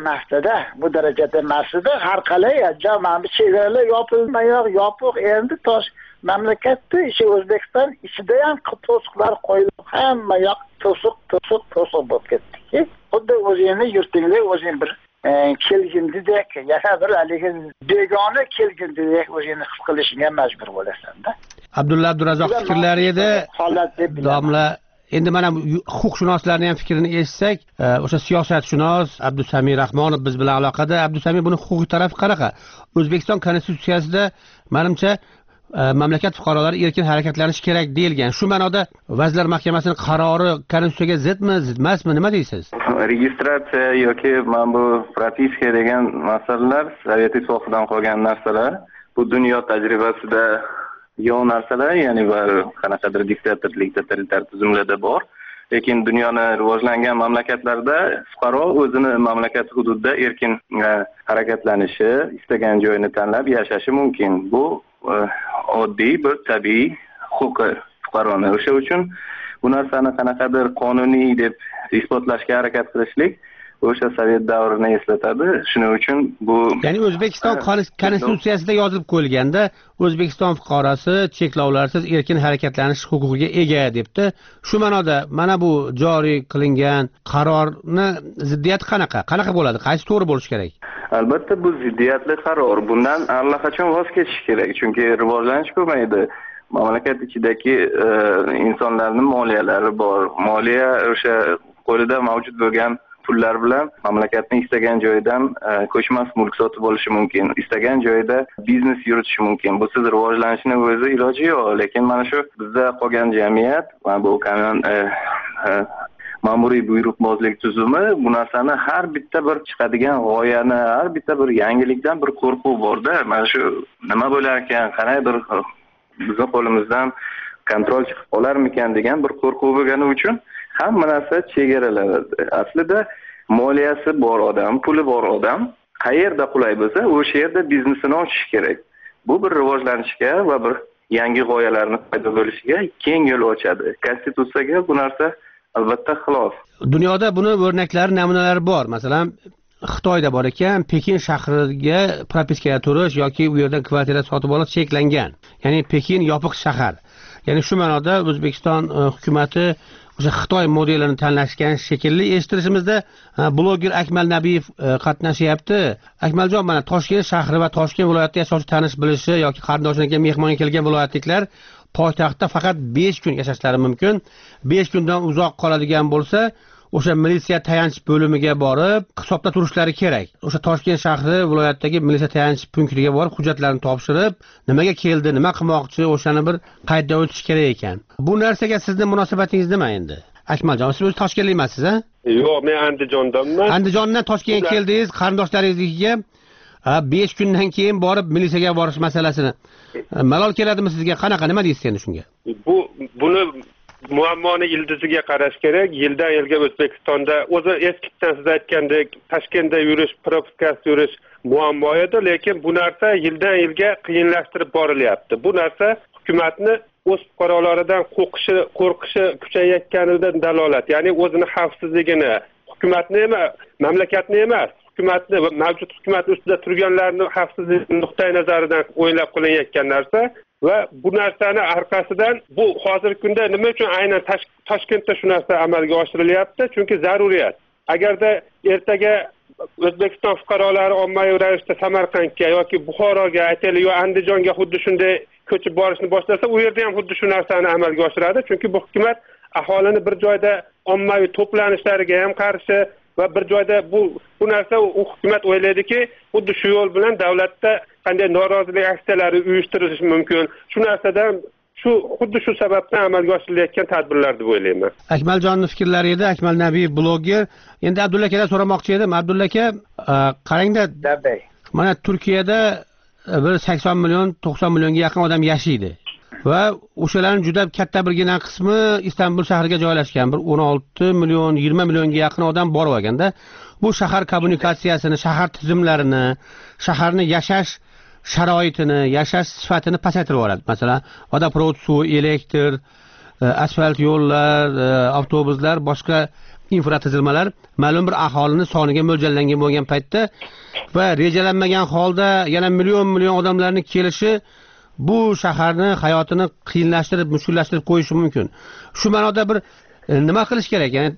emasdi. Har qalay jamoamiz chegaralar yopiq endi mamlakatda O'zbekiston ichida ham to'siqlar qo'yilib, hamma yoq to'siq bo'lib ketdi. Xuddi o'zingni yurtingda o'zing bir kelgindek, yana bir haligi begona kelgindek o'zingni his qilishingga majbur bo'lasan-da. Abdulla Abdurazzoq fikrlari edi. Domla, endi mana huquqshunoslarning ham fikrini eshitsak, o'sha siyosatshunos Abdusamir Rahmonov biz bilan aloqada. Abdusamir, buni huquqiy tarafi qanaqa? O'zbekiston konstitutsiyasida menimcha mamlakat fuqarolari erkin harakatlanishi kerak deyilgan. Shu ma'noda Vazirlar Mahkamasining qarori konstitutsiyaga zidmi, zidmasmi, nima deysiz? Registratsiya yoki mana bu propiska degan masalalar Sovet Ittifoqidan qolgan narsalar. Bu dunyo tajribasida yo'q narsalar, ya'ni qanaqadir diktatorlik, totalitar tuzumlarda bor. Lekin dunyoning rivojlangan mamlakatlarda fuqaro o'zini mamlakat hududida erkin harakatlanishi, istagan joyini tanlab yashashi mumkin. Bu oddiy bir tabiiy huquqi fuqaroni. O'sha uchun bu narsani qanaqadir qonuniy deb isbotlashga harakat qilishlik o'sha Sovet davrini eslatadi. Shuning uchun bu, ya'ni O'zbekiston konstitutsiyasida yozilib qo'yilganda O'zbekiston fuqarosi cheklovlarsiz erkin harakatlanish huquqiga ega debdi. Shu ma'noda mana bu joriy qilingan qarorni ziddiyati qanaqa bo'ladi? Qaysi to'g'ri bo'lishi kerak? Albatta bu ziddiyatli qaror. Bundan allaqachon voz kechish kerak, chunki rivojlanish bo'lmaydi. Mamlakat ichidagi insonlarning moliyalari bor. Moliya o'sha qo'lida mavjud bo'lgan pullar bilan mamlakatning istagan joyidan ko'chmas mulk sotib olishi mumkin. Istagan joyda biznes yuritishi mumkin. Bu siz rivojlanishni o'zi iloji yo'q, lekin mana shu bizda qolgan jamiyat, mana bu ma'muriy buyruqbozlik tuzumi bu narsani har bitta bir chiqadigan g'oyani, har bitta bir yangilikdan bir qo'rquv borda. Mana shu nima bo'lar ekan, qanday bir bizning qo'limizdan kontrol chiqib qolarmikan degan bir qo'rquv bo'lgani uchun hamma narsa chegaralanadi. Aslida moliyasi bor odam, puli bor odam qayerda qulay bo'lsa, o'sha yerda biznesini ochish kerak. Bu bir rivojlanishga va bir yangi g'oyalarning paydo bo'lishiga keng yo'l ochadi. Konstitutsiyaga bu narsa albatta xilof. Dunyoda buni o'rnaklari, namunalari bor. Masalan, Xitoyda bor ekan, Pekin shahriga propiskaga turish yoki u yerdan kvartira sotib olish cheklangan. Ya'ni Pekin yopiq shahar. Ya'ni shu ma'noda O'zbekiston hukumatı o'sha Xitoy modelini tanlashgan shekilli eshittirishimizda bloger Akmal Nabiyev qatnashyapti. Akmaljon, mana Toshkent shahri va Toshkent viloyatida yashovchi tanish bilishi yoki qarindoshiga mehmonga kelgan viloyatliklar poytaxtda faqat 5 kun yashashlari mumkin. 5 kundan uzoq qoladigan bo'lsa, o'sha militsiya tayanch bo'limiga borib hisobda turishlari kerak. O'sha Toshkent shahri viloyatdagi militsiya tayanch punktiga borib hujjatlarni topshirib, nimaga keldi, nima qilmoqchi, o'shani bir qayddan o'tish kerak ekan. Bu narsaga sizning munosabatingiz nima endi? Akmaljon, siz o'zi Toshkentlik emassiz, a? Yo'q, men Andijondanman. Andijondan Toshkentga keldingiz, qarindoshlaringizga 5 kundan keyin borib militsiyaga borish masalasini malol keladimi sizga? Qanaqa, nima deysiz endi shunga? Buni muammoni ildiziga qarash kerak. Yildan yilga O'zbekistonda o'zi eskitdan siz aytgandek Toshkentda yurish, propiskasiz yurish muammo edi, lekin bu narsa yildan yilga qiyinlashtirib borilyapti. Bu narsa hukumatni o'z fuqarolaridan qo'rqishi kuchayayotganidan dalolat. Ya'ni o'zini xavfsizligini, hukumatni emas, mamlakatni emas, hukumatni va mavjud hukumat ustida turganlarning xavfsizlik nuqtai nazaridan o'ylab qilinayotgan narsa. Va bu narsani orqasidan bu hozirgi kunda nima uchun aynan Toshkentda shu narsa amalga oshirilyapti? Chunki zaruriyat. Agarda ertaga O'zbekiston fuqarolari ommaviy ravishda Samarqandga yoki Buxoroga, aytaylik, yo Andijonga xuddi shunday ko'chib borishni boshlasa, u yerda ham xuddi shu narsani amalga oshiradi. Chunki bu hukumat aholini bir joyda ommaviy to'planishlariga ham qarshi va bir joyda bu narsa u hukumat o'ylaydiki, xuddi shu yo'l bilan davlatda qanday norozilik aksiyalari uyushtirish mumkin. Shu narsadan xuddi shu sababdan amalga oshirilayotgan tadbirlar deb o'ylayman. Akmaljonning fikrlari edi, Akmal Nabiyev bloger. Endi Abdulla akadan so'ramoqchi edim. Abdulla aka, qarangda, mana Turkiyada bir 80 million, 90 millionga yaqin odam yashaydi. Va o'shalarning juda katta birgina qismi Istanbul shahriga joylashgan. Bir 16 million, 20 millionga yaqin odam bor bo'lganda, bu shahar kommunikatsiyasini, shahar tizimlarini, shaharni yashash sharoitini, yashash sifatini pasaytirib yuboradi. Masalan, vodoprovod suv, elektr, asfalt yo'llar, avtobuslar, boshqa infratuzilmalar ma'lum bir aholini soniga mo'ljallangan bo'lgan paytda va rejalanmagan holda yana million odamlarning kelishi bu shaharni hayotini qiyinlashtirib, mushkullashtirib qo'yishi mumkin. Shu ma'noda bir nima qilish kerak? Ya'ni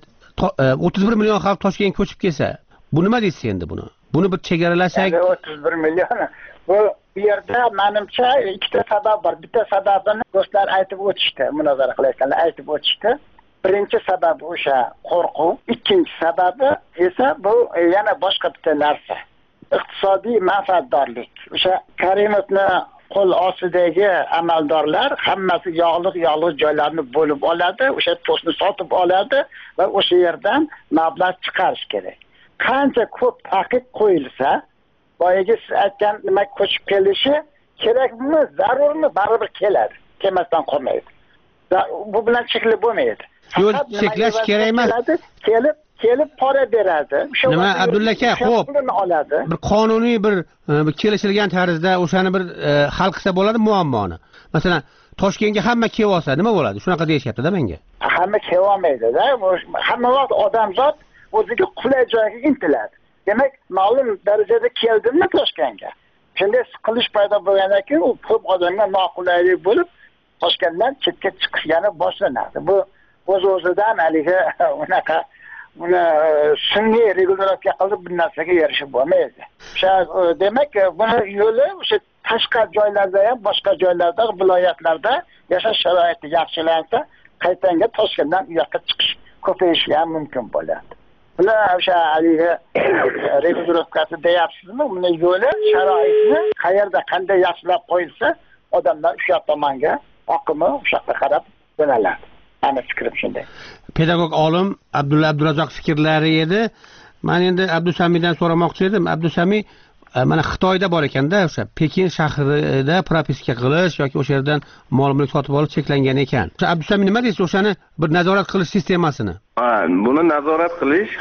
31 million xalq Toshkentga ko'chib kelsa, bu nima deysiz endi buni? Buni bir chegaralasak, 31 million. Bu yerda menimcha ikkita sabab bor. Bitta sababini do'stlar aytib o'tishdi, munozara qilayotganlar aytib o'tishdi. Birinchi sababi o'sha qo'rquv, ikkinchi sababi esa bu yana boshqa bitta narsa. Iqtisodiy manfaatdorlik. O'sha Karimovni qo'l ostidagi amaldorlar hammasi yog'liq joylarni bo'lib oladi, o'sha to'sni sotib oladi va o'sha yerdan mablag' chiqarish kerak. Qancha ko'p taqiq qo'yilsa, boyagi siz aytgan nima ko'chib kelishi kerakmi, zarurmi, baribir keladi. Kelmasdan qolmaydi. Bu bilan cheklab bo'lmaydi. Yo'q, cheklash kerak emas. Kelib pora beradi. Nima Abdulla aka, xo'p. Bir qonuniy bir kelishilgan tarzda o'shani bir hal qilsa bo'ladi muammoni. Masalan, Toshkentga hamma kelib olsa nima bo'ladi? Shunaqa deyishyapti-da menga. Hamma kelib olmaydi-da. Hamma vaqt odamzod o'ziga qulay joyga intiladi. Demak, ma'lum darajada keldimmi Toshkentga? Shunday siqilish paydo bo'lgandan keyin u ko'p odamga noqulaylik bo'lib, Toshkentdan chetga chiqish yana boshlanadi. Bu o'z-o'zidan haligi unaqa buni sun'iy regulyatsiya qilib bir narsaga erishib bo'lmaydi. O'sha demak, buni yo'li o'sha tashqi joylarda ham, boshqa joylarda, viloyatlarda yashash sharoiti yaxshilansa, qaytanga Toshkentdan u yoqqa chiqish ko'payishi ham mumkin bo'ladi. Buni o'sha haligi regulyatsiyasi deyapsizmi? Buni yo'li, sharoitni qayerda qanday yaxshilab qo'yilsa, odamlar o'sha tomonga oqimi o'sha yoqqa qarab yo'naladi. Ana fikrim shunday. Pedagog olim Abdulla Abdurazzoq fikrlari edi. Men endi Abdusamiydan so'ramoqchi edim. Abdusamiy mana Xitoyda bor ekanda, o'sha Pekin shahrida propiska qilish yoki o'sha yerdan mol-mulk sotib olish cheklangan ekan. Abdusamiy nima deysiz o'shani bir nazorat qilish sistemasini? Buni nazorat qilish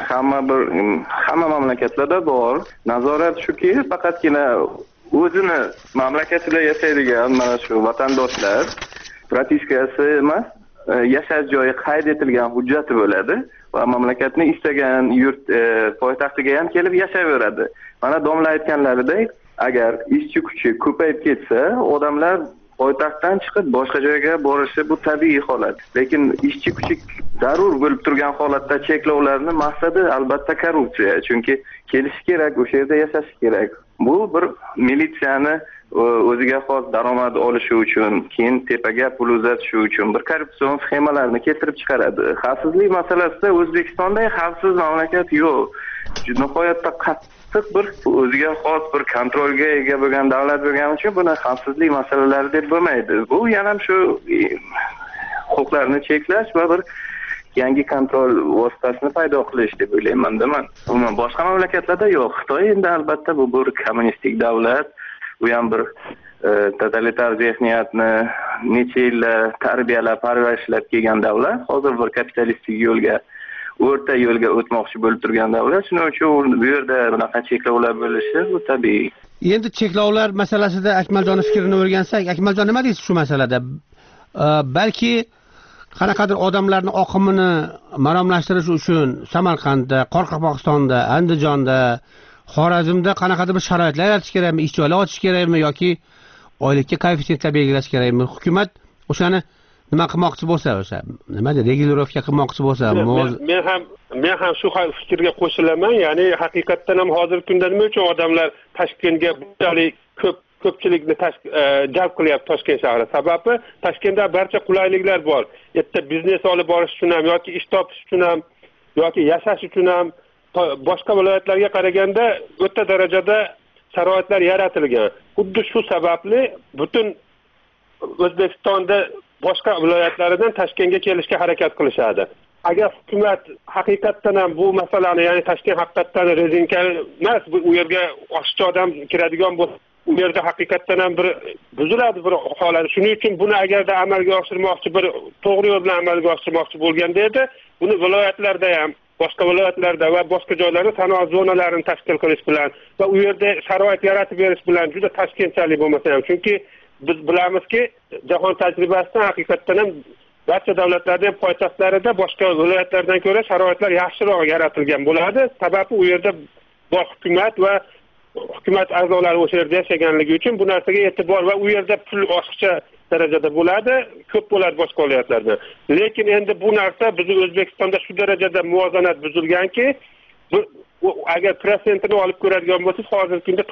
hamma mamlakatlarda bor. Nazorat shuki, faqatgina o'zini mamlakatida yashaydigan mana shu vatandoshlar propiskasi emas, yashash joyi qayd etilgan hujjati bo'ladi va mamlakatni istagan yurt poytaxtiga ham kelib yashayveradi. Mana domla aytganlaridek, agar ishchi kuchi ko'payib ketsa, odamlar poytaxtdan chiqib boshqa joyga borishi bu tabiiy holat. Lekin ishchi kuchi zarur bo'lib turgan holatda cheklovlarning maqsadi albatta korrupsiya. Chunki kelishi kerak, o'sha yerda yashash kerak. Bu bir militsiyani o'ziga xos daromad olishi uchun, keyin tepaga pul uzatishi uchun bir korrupsion sxemalarni keltirib chiqaradi. Xavfsizlik masalasida O'zbekistonda xavfsiz mamlakat yo'q. Nihoyatda qattiq bir o'ziga xos bir kontrolga ega bo'lgan davlat bo'lgani uchun buni xavfsizlik masalalari deb bo'lmaydi. Bu yana shu huquqlarni cheklash va bir yangi kontrol vositasini paydo qilish deb o'ylayman-da men. Umuman boshqa mamlakatlarda yo'q. Xitoy endi albatta bu bir kommunistik davlat. Bu ham bir totalitar zihniyatni necha yillar tarbiyalab, parvarishlab kelgan davlat. Hozir bir kapitalistik yo'lga, o'rta yo'lga o'tmoqchi bo'lib turgan davlat. Shuning uchun bu yerda bunaqa cheklovlar bo'lishi bu tabiiy. Endi cheklovlar masalasida Akmaljonning fikrini o'rgansak, Akmaljon nima deysiz shu masalada? Balki qanaqadir odamlarning oqimini maromlashtirish uchun Samarqandda, Qoraqalpog'istonda, Andijonda, Xorazmda qanaqadir bir sharoitlar yaratish kerakmi, ish joylar ochish kerakmi yoki oylikka koeffitsiyentlar belgilash kerakmi? Hukumat o'shani nima qilmoqchi bo'lsa, o'sha nima deydi, regulirovka qilmoqchi bo'lsa, men ham shu fikrga qo'shilaman. Ya'ni haqiqatdan ham hozirgi kunda nima uchun odamlar Toshkentga bunchalik ko'pchilikni jalb qilyapti Toshkent shahri? Sababi Toshkentda barcha qulayliklar bor. Yerda biznes olib borish uchun ham yoki ish topish uchun ham yoki yashash uchun ham boshqa viloyatlarga qaraganda o'ta darajada sharoitlar yaratilgan. Xuddi shu sababli butun O'zbekistonda boshqa viloyatlaridan Toshkentga kelishga harakat qilishadi. Agar hukumat haqiqatdan ham bu masalani, ya'ni Toshkent haqiqatdan rezinka emas, u yerga oshiqcha odam kiradigan bo'lsa, u yerda haqiqatdan ham bir buziladi bir holat. Shuning uchun buni agarda amalga oshirmoqchi, bir to'g'ri yo'l bilan amalga oshirmoqchi bo'lganda edi, buni viloyatlarda ham, boshqa viloyatlarda va boshqa joylarda sanoat zonalarini tashkil qilish bilan va u yerda sharoit yaratib berish bilan juda toshkentchalik bo'lmasa ham, chunki biz bilamizki, jahon tajribasidan haqiqatdan ham barcha davlatlarda ham poytaxtlarida boshqa viloyatlardan ko'ra sharoitlar yaxshiroq yaratilgan bo'ladi. Sababi u yerda bosh hukumat va hukumat a'zolari o'sha yerda yashaganligi uchun bu narsaga e'tibor va u yerda pul oshiqcha darajada bo'ladi, ko'p bo'ladi boshqa viloyatlarda. Lekin endi bu narsa bizni O'zbekistonda shu darajada muvozanat buzilganki, agar prosentini olib ko'radigan bo'lsangiz, hozirgi kunda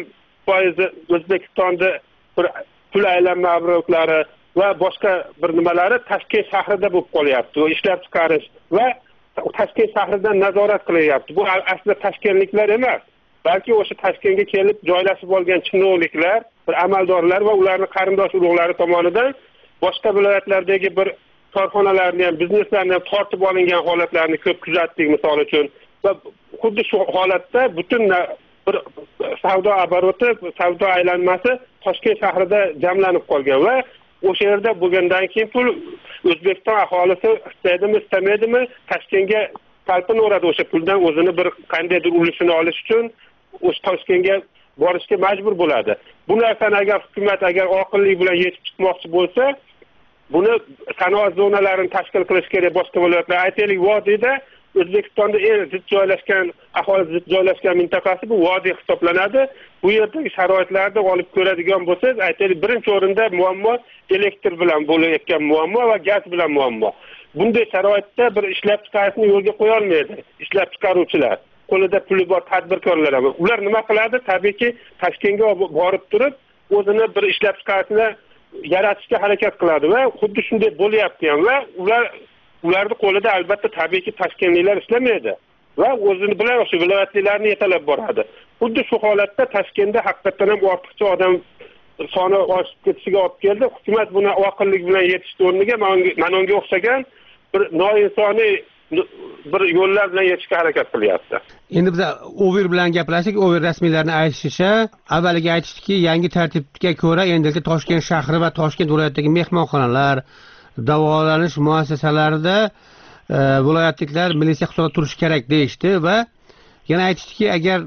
90% O'zbekistonda pul aylanma oborotlari va boshqa bir nimalari Toshkent shahrida bo'lib qolyapti. Ishlab chiqarish va Toshkent shahridan nazorat qilyapti. Bu aslida toshkentliklar emas, balki o'sha Toshkentga kelib joylashib olgan chinovliklar, bir amaldorlar va ularning qarindosh urug'lari tomonidan boshqa viloyatlardagi bir korxonalarni ham, bizneslarni ham tortib olingan holatlarni ko'p kuzatdik, misol uchun. Va xuddi shu holatda butun bir savdo oboroti, savdo aylanmasi Toshkent shahrida jamlanib qolgan va o'sha yerda bo'lgandan keyin pul O'zbekiston aholisi istaydimi, istamaydimi, Toshkentga talpinaveradi. O'sha puldan o'zini bir qandaydir ulushini olish uchun o'sha Toshkentga borishga majbur bo'ladi. Bu narsani agar hukumat oqillik bilan yechib chiqmoqchi bo'lsa, buni sanoat zonalarini tashkil qilish kerak. Boshqa viloyatlar, aytaylik, vodiyda O'zbekistonda eng zich joylashgan, aholi zich joylashgan mintaqasi bu vodiy hisoblanadi. Bu yerdagi sharoitlarni olib ko'radigan bo'lsangiz, aytaylik, birinchi o'rinda muammo elektr bilan bo'layotgan muammo va gaz bilan muammo. Bunday sharoitda bir ishlab chiqarishni yo'lga qo'ya olmaydi ishlab chiqaruvchilar. Qo'lida puli bor tadbirkorlar ham. Ular nima qiladi? Tabiiyki, Toshkentga borib turib, o'zini bir ishlab chiqarishni yaratishga harakat qiladi va xuddi shunday bo'lyapti ham va ularning qo'lida albatta tabiiyki Toshkentliklar ishlamaydi va o'zini bilan o'sha viloyatliklarni yetalab boradi. Xuddi shu holatda Toshkentda haqiqatan ham ortiqcha odam soni oshib ketishiga olib keldi. Hukumat buni oqillik bilan yetishdi o'rniga mana unga o'xshagan bir noinsoniy bir yo'llar bilan yetishga harakat qilyapti. Endi biz Over bilan gaplashdik. Over rasmiylarning aytishicha, avvaliga aytishdiki, yangi tartibga ko'ra endi Toshkent shahri va Toshkent viloyatidagi mehmonxonalar, davolanish muassasalarida viloyatliklar militsiya hisobida turishi kerak deyishdi va yana aytishdiki, agar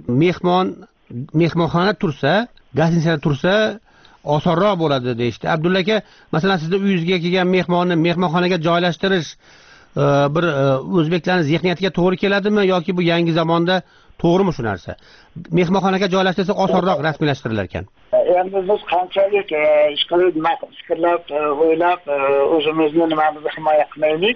mehmonxona tursa, gostinitsada tursa osonroq bo'ladi deyishdi. Abdulla aka, masalan, sizning uyingizga kelgan mehmonni mehmonxonaga joylashtirish bir o'zbeklarning zehniyatiga to'g'ri keladimi yoki bu yangi zamonda to'g'rimi shu narsa? Mehmonxonaga joylashtirsa osonroq rasmiylashtiriladi ekan. Endi biz qanchalik ishqilib fikrlab, o'ylab o'zimizni nimamizni himoya qilmaylik,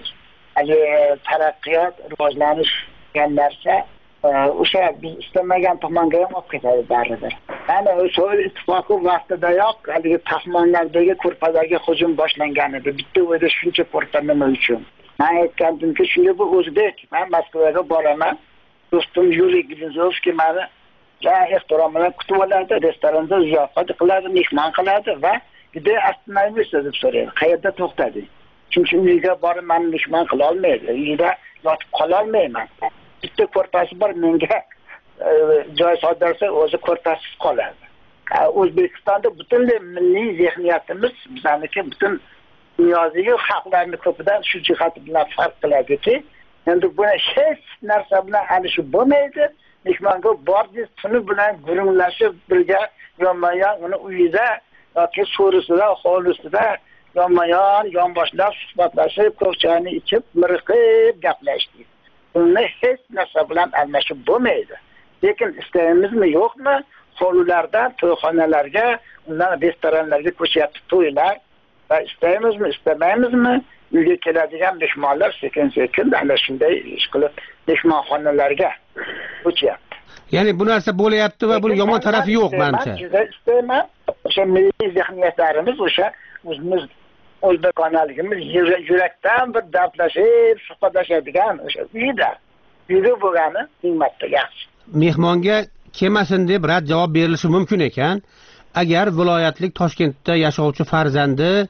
taraqqiyot, rivojlanish degan narsa o'sha biz istamagan tomonga ham olib ketadi baribir. Mana Sovet ittifoqi vaqtidayoq haligi taxmonlardagi ko'rpalarga hujum boshlangan edi. Bitta o'yda shuncha portlar nima uchun? Men aytgandimki, shunday bu o'zbek. Men Moskvaga boraman. Do'stim Yuriy Glizovskiy meni ehtirom bilan kutib oladi, restoranda ziyofat qiladi, mehmon qiladi va juda astinaysiz deb so'raydi. Qayerda to'xtading? Chunki uyga borib meni mehmon qila olmaydi. Uyda yotib qola olmayman. Bitta ko'rpasi bor, menga joy soldirsa o'zi ko'rpasiz qoladi. O'zbekistonda butunlay milliy zehniyatimiz bizaniki butun dunyodagi xalqlarning ko'pidan shu jihati bilan farq qiladiki, endi buni hech narsa bilan alishib bo'lmaydi. Mehmonga bordiz, tuni bilan gurunglashib birga yonma-yon uni uyida yoki so'risida, hovlisida yonma-yon, yonboshlab suhbatlashib, ko'k choyni ichib, miriqib gaplashdik. Uni hech narsa bilan almashib bo'lmaydi. Lekin istaymizmi, yo'qmi? Hovlilardan to'yxonalarga, undan restoranlarga ko'chyapti to'ylar. Va istaymizmi, istamaymizmi? Uyga keladigan mehmonlar sekin-sekin ana shunday ish qilib mehmonxonalarga ko'chyapti. Ya'ni bu narsa bo'layapti va buni yomon tarafi yo'q menimcha. Men istayman, o'sha milliy zehniyatlarimiz, o'sha o'zimiz o'zbekonaligimiz yurakdan bir dardlashib, suhbatlashadigan o'sha uyda bo'lgani qiymatda yaxshi. Mehmonga kelmasin deb rad javob berilishi mumkin ekan, agar viloyatlik Toshkentda yashovchi farzandi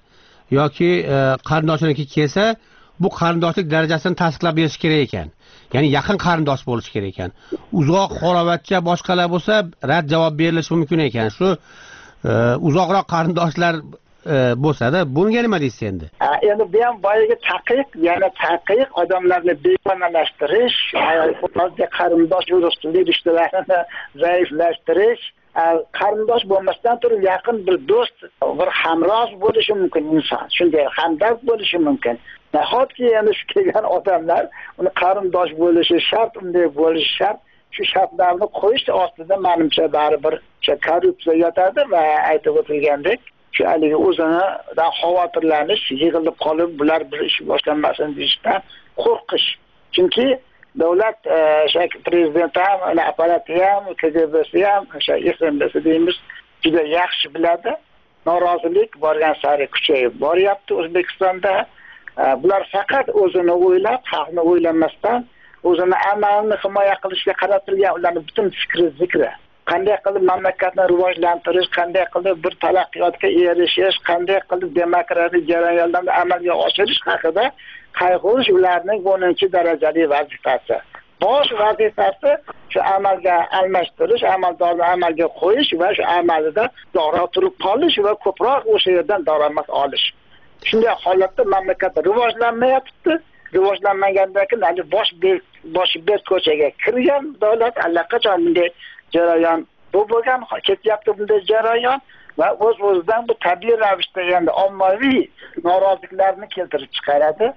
yoki qarindoshiniki kelsa, bu qarindoshlik darajasini tasdiqlab berish kerak ekan. Ya'ni yaqin qarindosh bo'lishi kerak ekan. Uzoq xolavachcha boshqalar bo'lsa, rad javob berilishi mumkin ekan. Shu uzoqroq qarindoshlar bo'lsa-da, bunga nima deysiz endi? Endi bu ham boyagi taqiq, yana taqiq odamlarni begonalashtirish, qarindosh urug'chilik rishtalarini zaiflashtirish, qarindosh bo'lmasdan turib yaqin bir do'st, bir hamroh bo'lishi mumkin inson. Shunday hamdard bo'lishi mumkin. Nahotki endi shu kelgan odamlar uni qarindosh bo'lishi shart, unday bo'lishi shart. Shu shartlarni qo'yish ostida menimcha baribir korrupsiya yotadi va aytib o'tilgandek shu haligi o'zini xavotirlanish, yig'ilib qolib bular bir ish boshlanmasin deyishdan qo'rqish. Chunki davlat prezidenti ham, apparati ham, KGB'si ham, FMB'si deymiz, juda yaxshi biladi. Norozilik borgan sari kuchayib boryapti O'zbekistonda. Bular faqat o'zini o'ylab, xalqni o'ylamasdan o'zini amalini himoya qilishga qaratilgan ularning butun fikri zikri. Qanday qilib mamlakatni rivojlantirish, qanday qilib bir taraqqiyotga erishish, qanday qilib demokratik jarayonlarni amalga oshirish haqida qayg'urish ularning 10-darajali vazifasi. Bosh vazifasi shu amalga almashtirish, amaldorni amalga qo'yish va shu amalida to'g'ri turib qolish va ko'proq o'sha yerdan daromad olish. Shunday holatda mamlakat rivojlanmayapti. Rivojlanmagandan keyin bosh ber ko'chaga kirgan davlat allaqachon bunday jarayon bo'lgan, ketyapti bunday jarayon va o'z-o'zidan bu tabiiy ravishda endi ommaviy noroziliklarni keltirib chiqaradi.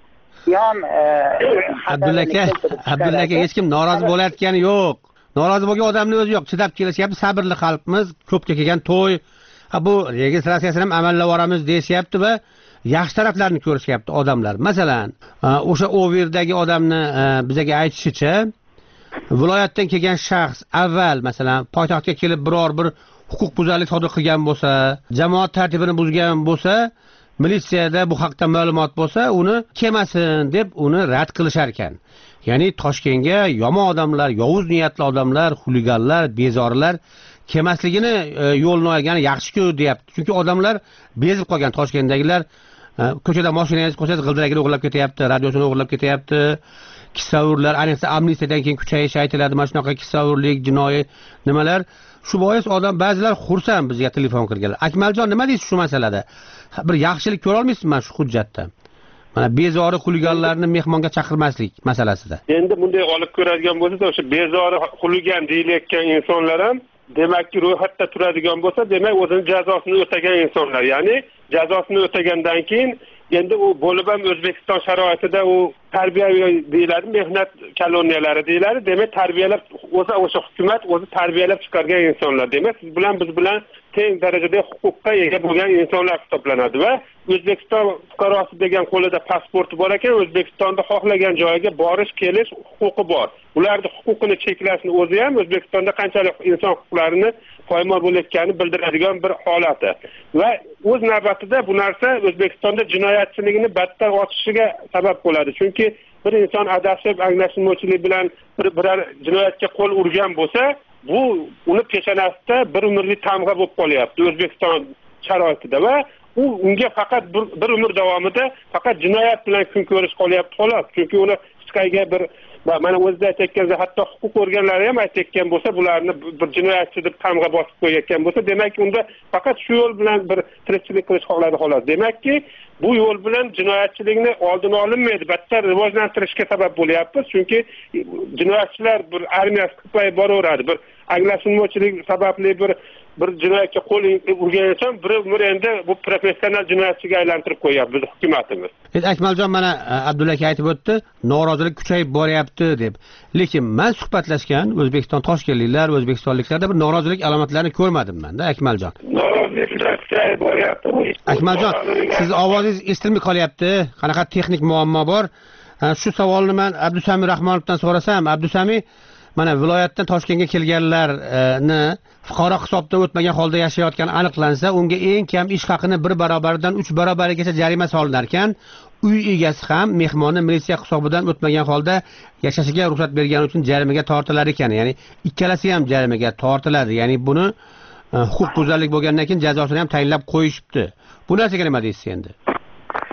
Abdulla aka, hech kim norozi bo'layotgani yo'q. Norozi bo'lgan odamning o'zi yo'q. Chidab kelishyapti, sabrli xalqmiz, ko'pga kelgan to'y. Bu registratsiyasini ham amallab boramiz deyapti va yaxshi taraflarini ko'rishyapti odamlar. Masalan, o'sha Overdagi odamni bizga aytishicha, viloyatdan kelgan shaxs avval masalan poytaxtga kelib biror bir huquqbuzarlik sodir qilgan bo'lsa, jamoat tartibini buzgan bo'lsa, militsiyada bu haqda ma'lumot bo'lsa, uni kelmasin deb uni rad qilishar ekan. Ya'ni Toshkentga yomon odamlar, yovuz niyatli odamlar, xuliganlar, bezorilar kelmasligini yo'lni olgani yaxshi-ku deyapti. Chunki odamlar bezib qolgan Toshkentdagilar, ko'chada mashinangiz qo'ysangiz g'ildiragini o'g'irlab ketyapti, radiosini o'g'irlab ketyapti. Kisavurlar, ayniqsa amnistiyadan keyin kuchayishi aytiladi, mana shunaqa kisavurlik, jinoiy nimalar. Shu bois odam ba'zilar xursand bizga telefon qilganlar. Akmaljon, nima deysiz shu masalada? Bir yaxshilik ko'ra olmaysizmi mana shu hujjatda? Mana bezori xuliganlarni mehmonga chaqirmaslik masalasida. Endi bunday olib ko'radigan bo'lsa, o'sha bezori xuligan deyilayotgan insonlar ham demakki ro'yxatda turadigan bo'lsa, demak o'zini jazosini o'tagan insonlar, ya'ni jazosini o'tagandan keyin endi u bo'lib ham O'zbekiston sharoitida u tarbiya deyiladi, mehnat koloniyalari deyiladi. Demak, tarbiyalab o'sha hukumat o'zi tarbiyalab chiqargan insonlar. Demak, siz bilan biz bilan teng darajada huquqqa ega bo'lgan insonlar hisoblanadi va O'zbekiston fuqarosi degan qo'lida pasporti bor ekan, O'zbekistonda xohlagan joyga borish, kelish huquqi bor. Ularning huquqini cheklashni o'zi ham O'zbekistonda qanchalik inson huquqlarini poymol bo'layotganini bildiradigan bir holati. Va o'z navbatida bu narsa O'zbekistonda jinoyatchilikni battar ortishiga sabab bo'ladi. Chunki bir inson adashib, anglashilmovchilik bilan biror jinoyatga qo'l urgan bo'lsa, bu uni peshonasida bir umrlik tamg'a bo'lib qolyapti O'zbekiston sharoitida va unga faqat bir umr davomida faqat jinoyat bilan kun ko'rish qolyapti xolos. Chunki uni hech qayga bir mana o'zida aytayotganda hatto huquq organlari ham aytayotgan bo'lsa, bularni bir jinoyatchi deb tamg'a bosib qo'yayotgan bo'lsa, demak unda faqat shu yo'l bilan bir tirikchilik qilish xohladi xolos. Demakki, bu yo'l bilan jinoyatchilikni oldini olinmaydi, battar rivojlantirishga sabab bo'lyapti. Chunki jinoyatchilar bir armiyasi ko'payib boraveradi. Bir anglashilmovchilik sababli bir jinoyatga qo'l urgan inson bir umr endi bu professional jinoyatchiga aylantirib qo'yapti biz hukumatimiz. Akmaljon, mana Abdulla aka aytib o'tdi, norozilik kuchayib boryapti deb. Lekin men suhbatlashgan O'zbekiston toshkentliklar, o'zbekistonliklarda bir norozilik alomatlarini ko'rmadim menda, Akmaljon. Norozilik kuchayib boryapti. Akmaljon, siz ovozingiz eshitilmay qolyapti. Qanaqa texnik muammo bor? Shu savolni men Abdusami Rahmonovdan so'rasam, Abdusami mana viloyatdan Toshkentga kelganlarni fuqaro hisobda o'tmagan holda yashayotgani aniqlansa, unga eng kam ish haqini 1 barobaridan 3 barobarigacha jarima solinar ekan, uy egasi ham mehmonni militsiya hisobidan o'tmagan holda yashashiga ruxsat bergani uchun jarimaga tortilar ekan. Ya'ni ikkalasi ham jarimaga tortiladi. Ya'ni buni huquqbuzarlik bo'lgandan keyin jazosini ham tayinlab qo'yishibdi. Bu narsaga nima deysiz endi?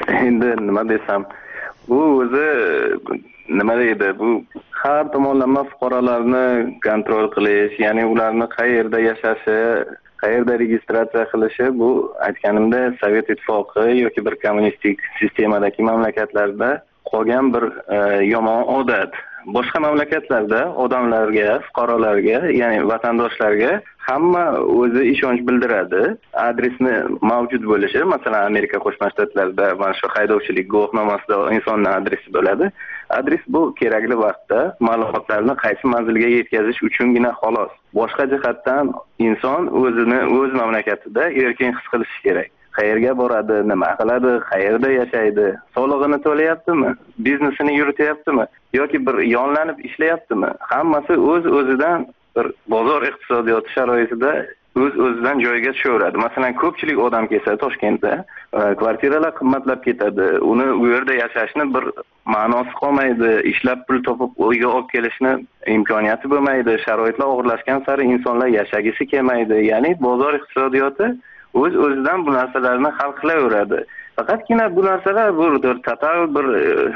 endi nima desam, bu o'zi nima deydi, bu har tomonlama fuqarolarni kontrol qilish, ya'ni ularni qayerda yashashi, qayerda registratsiya qilishi, bu aytganimda Sovet ittifoqi yoki bir kommunistik sistemadagi mamlakatlarda qolgan bir yomon odat. Boshqa mamlakatlarda odamlarga, fuqarolarga, ya'ni vatandoshlarga hamma o'zi ishonch bildiradi. Adresni mavjud bo'lishi, masalan, Amerika Qo'shma Shtatlarida mana shu haydovchilik guvohnomasida insonning adresi bo'ladi. Adres bu kerakli vaqtda ma'lumotlarni qaysi manzilga yetkazish uchungina xolos. Boshqa jihatdan inson o'zini o'z mamlakatida erkin his qilishi kerak. Qayerga boradi, nima qiladi, qayerda yashaydi, soliqini to'layaptimi, biznesini yurityaptimi yoki bir yonlanib ishlayaptimi? Hammasi o'z-o'zidan bir bozor iqtisodiyoti sharoitida o'z-o'zidan joyiga tushaveradi. Masalan, ko'pchilik odam kelsa Toshkentda kvartiralar qimmatlab ketadi. Uni u yerda yashashni bir ma'nosi qolmaydi. Ishlab pul topib uyga olib kelishni imkoniyati bo'lmaydi. Sharoitlar og'irlashgan sari insonlar yashagisi kelmaydi. Ya'ni bozor iqtisodiyoti o'z-o'zidan bu narsalarni hal qilaveradi. Faqatgina bu narsalar bir total bir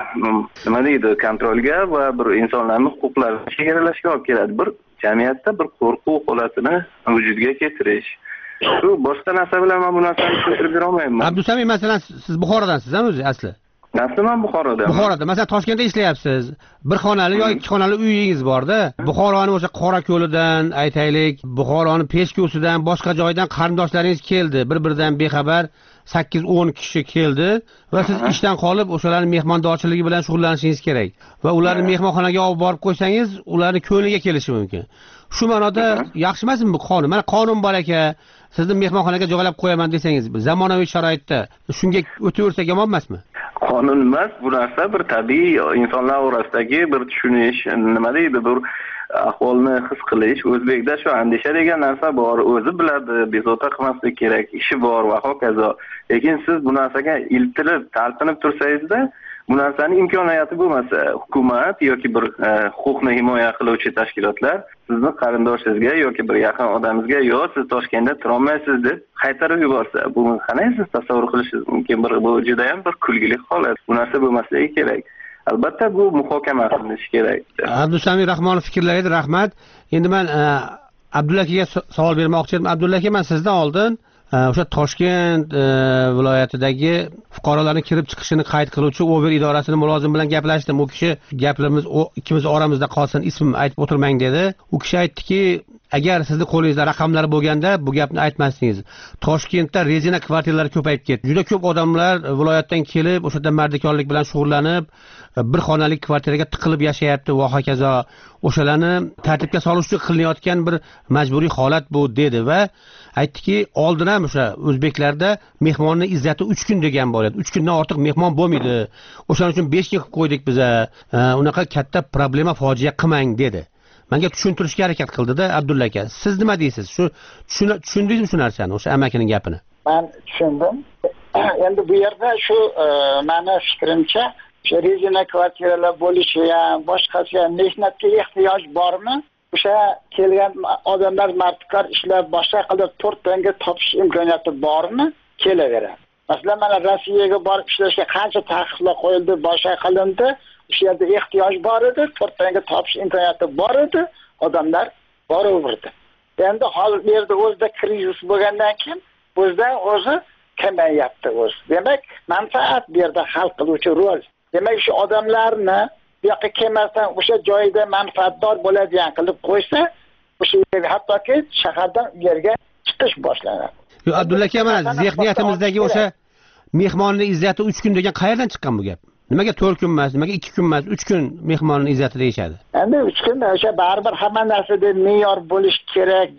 nima deydi, kontrolga va bir insonlarning huquqlarini chegaralashga olib keladi. Bir jamiyatda bir qo'rquv holatini vujudga keltirish. Shu boshqa narsa bilan men bu narsani tushuntirib bera olmayman. Abdusami, masalan, siz Buxorodansiz-a o'zi asli? Asli men Buxorodaman. Buxoroda, masalan, Toshkentda ishlayapsiz. Bir xonali yoki ikki xonali uyingiz bor-da. Buxoroning o'sha Qorako'lidan, aytaylik, Buxoroning Peshko'sidan, boshqa joydan qarindoshlaringiz keldi. Bir-biridan bexabar 8-10 kishi keldi va siz ishdan qolib o'shalarning mehmondorchiligi bilan shug'ullanishingiz kerak va ularni mehmonxonaga olib borib qo'ysangiz, ularning ko'ngliga kelishi mumkin. Shu ma'noda yaxshi emasmi bu qonun? Mana qonun bor ekan, sizni mehmonxonaga joylab qo'yaman desangiz, zamonaviy sharoitda shunga o'taversak yomon emasmi? Qonun emas, bu narsa bir tabiiy insonlar orasidagi bir tushunish, nima deydi, bir ahvolni his qilish. O'zbekda shu andisha degan narsa bor, o'zi biladi, bezovta qilmaslik kerak, ishi bor va hokazo. Lekin siz bu narsaga iltilib, talpinib tursangizda, bu narsaning imkoniyati bo'lmasa, hukumat yoki bir huquqni himoya qiluvchi tashkilotlar sizni qarindoshingizga yoki bir yaqin odamingizga "Yo, siz Toshkentda tura olmaysiz" deb qaytarib yuborsa, bu qanday siz tasavvur qilishingiz mumkin? Bu juda ham bir kulgili holat. Bu narsa bo'lmasligi kerak. Albatta bu muhokama qilinishi kerak. Abdusami Rahmonov fikrlariga rahmat. Endi men Abdulla akaga savol bermoqchi edim. Abdulla aka, men sizdan oldin o'sha Toshkent viloyatidagi fuqarolarning kirib chiqishini qayd qiluvchi Uber idorasining mulozimi bilan gaplashdim. U kishi gaplarimiz ikkimiz oramizda qolsin, ismim aytib o'tirmang dedi. U kishi aytdiki, agar sizni qo'lingizda raqamlar bo'lganda bu gapni aytmasdingiz. Toshkentda rezina kvartiralar ko'payib ketdi. Juda ko'p odamlar viloyatdan kelib, o'sha mardikorlik bilan shug'ullanib, bir xonali kvartiraga tiqilib yashayapti va hokazo. O'shalarni tartibga solish uchun qilinayotgan bir majburiy holat bu dedi va aytdiki, oldin ham o'sha o'zbeklarda mehmonning izzati 3 kun degan bor edi. 3 kundan ortiq mehmon bo'lmaydi. O'shaning uchun 5 kun qilib qo'ydik biz. Unaqa katta problema, fojia qilmang dedi. Menga tushuntirishga harakat qildi-da Abdulla aka. Siz nima deysiz? Tushundingizmi shu narsani, o'sha amakining gapini? Men tushundim. Endi bu yerda shu meni fikrimcha, o'sha rezina kvartiralar bo'lishi ham, boshqasi ham mehnatga ehtiyoj bormi? O'sha kelgan odamlar martkor ishlab boshqa qilib 4 tanga topish imkoniyati bormi? Kelaveradi. Masalan, mana Rossiyaga borib ishlashga qancha taqiqlar qo'yildi, boshqa qilindi. O'sha yerda ehtiyoj bor edi, 4 tanga topish imkoniyati bor edi, odamlar boraverdi. Endi hozir bu yerda o'zida krizis bo'lgandan keyin o'zidan o'zi kamayapti o'zi. Demak, manfaat bu yerda hal qiluvchi rol. Demak, shu odamlarni bu yoqqa kelmasdan o'sha joyda manfaatdor bo'ladigan qilib qo'ysa, o'sha yerga hattoki shahardan u yerga chiqish boshlanadi. Yo, Abdulla aka, mana zehniyatimizdagi o'sha mehmonning izzati 3 kun degan qayerdan chiqqan bu gap? Nimaga 4 kun emas, nimaga 2 kun emas, 3 kun mehmonning izzati deyishadi? Endi 3 kun o'sha baribir hamma narsada me'yor bo'lish kerak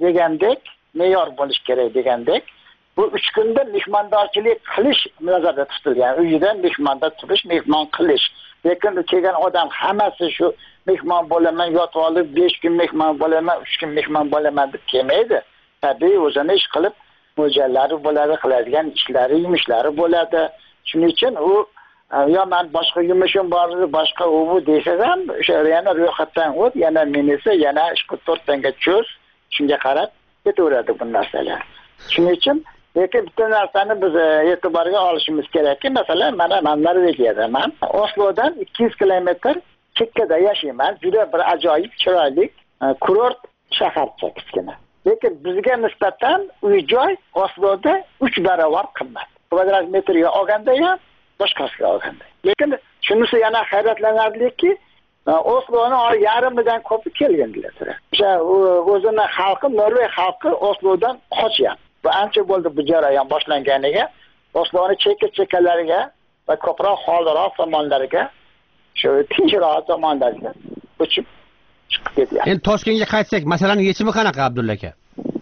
degandek, bu 3 kunda mehmondorchilik qilish nazarda tutilgan. Uyida mehmonda turish, mehmon qilish. Lekin kelgan odam hammasi shu mehmon bo'laman, yotib olib 5 kun mehmon bo'laman, 3 kun mehmon bo'laman deb kelmaydi. Tabiiy o'zini ish qilib mo'ljallari bo'ladi, qiladigan ishlari, yumushlari bo'ladi. Shuning uchun u yo men boshqa yumushim bor edi, boshqa u desa ham o'sha yana ro'yxatdan o't, yana menisi, yana 4 tanga cho'z, shunga qarab ketaveradi bu narsalar. Shuning uchun lekin bitta narsani biz e'tiborga olishimiz kerakki, masalan mana men Norvegiyadan, Oslodan 200 kilometr chekkada yashayman. Juda bir ajoyib, chiroyli kurort shaharcha kichkina. Lekin bizga nisbatan uy-joy Osloda 3 barobar qimmat. Kvadrat metrga olganda ham, boshqasiga olganda. Lekin shunisi yana hayratlanarliki, Osloning yarimidan ko'pi kelganlar. O'sha o'zini xalqi, Norvegiya xalqi Oslodan qochgan. Bu ancha bo'ldi bu jarayon boshlanganiga. Osloning chekka-chekkalariga va ko'proq xoliroq zamonlarga, shu tinchroq zamonlarga ko'chib chiqib ketgan. Endi Toshkentga qaytsak, masalaning yechimi qanaqa, Abdulla aka?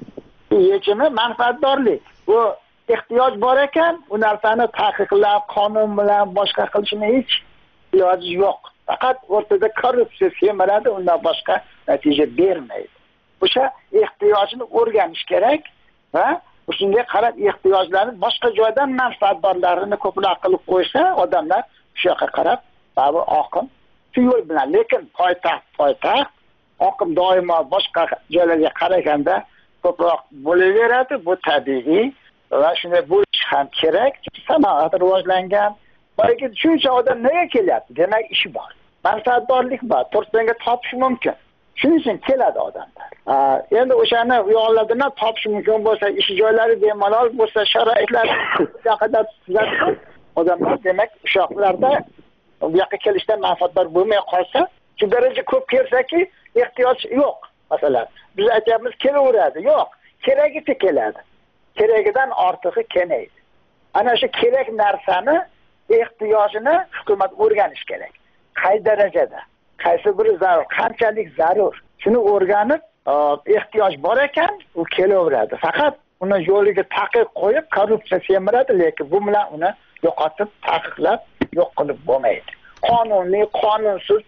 Yechimi manfaatdorlik. Bu ehtiyoj bor ekan, u narsani taqiqlab, qonun bilan boshqa qilishni hech iloji yo'q. Faqat o'rtada korrupsiya semiradi, undan boshqa natija bermaydi. O'sha ehtiyojni o'rganish kerak va shunga qarab ehtiyojlarni boshqa joydan manfaatdorlarini ko'proq qilib qo'ysa, odamlar shu yoqqa qarab, bu oqim shu yo'l bilan. Lekin poytaxt oqim doimo boshqa joylarga qaraganda ko'proq bo'laveradi. Bu tabiiy va shunday bo'lish ham kerak. Sanoat rivojlangan. Balki shuncha odam nega kelyapti? Demak, ishi bor. Manfaatdorlik bor. To'rtanga topish mumkin. Shuning uchun keladi odamlar. Endi o'shani u yoqlardan topish mumkin bo'lsa, ish joylari bemalol bo'lsa, sharoitlar qadar tuzatsa, odamlar demak o'sha yoqlarda bu yoqqa kelishdan manfaatdor bo'lmay qolsa, shu daraja ko'p kelsaki, ehtiyoj yo'q. Masalan, biz aytyapmiz kelaveradi. Yo'q, keragicha keladi. Keragidan ortig'i kelmaydi. Ana shu kerak narsani ehtiyojini hukumat o'rganish kerak. Qay darajada, qaysi biri zarur, qanchalik zarur, shuni o'rganib, ehtiyoj bor ekan, u kelaveradi. Faqat uni yo'liga taqiq qo'yib, korrupsiya semiradi, lekin bu bilan uni yo'qotib, taqiqlab, yo'q qilib bo'lmaydi. Qonunli, qonunsiz,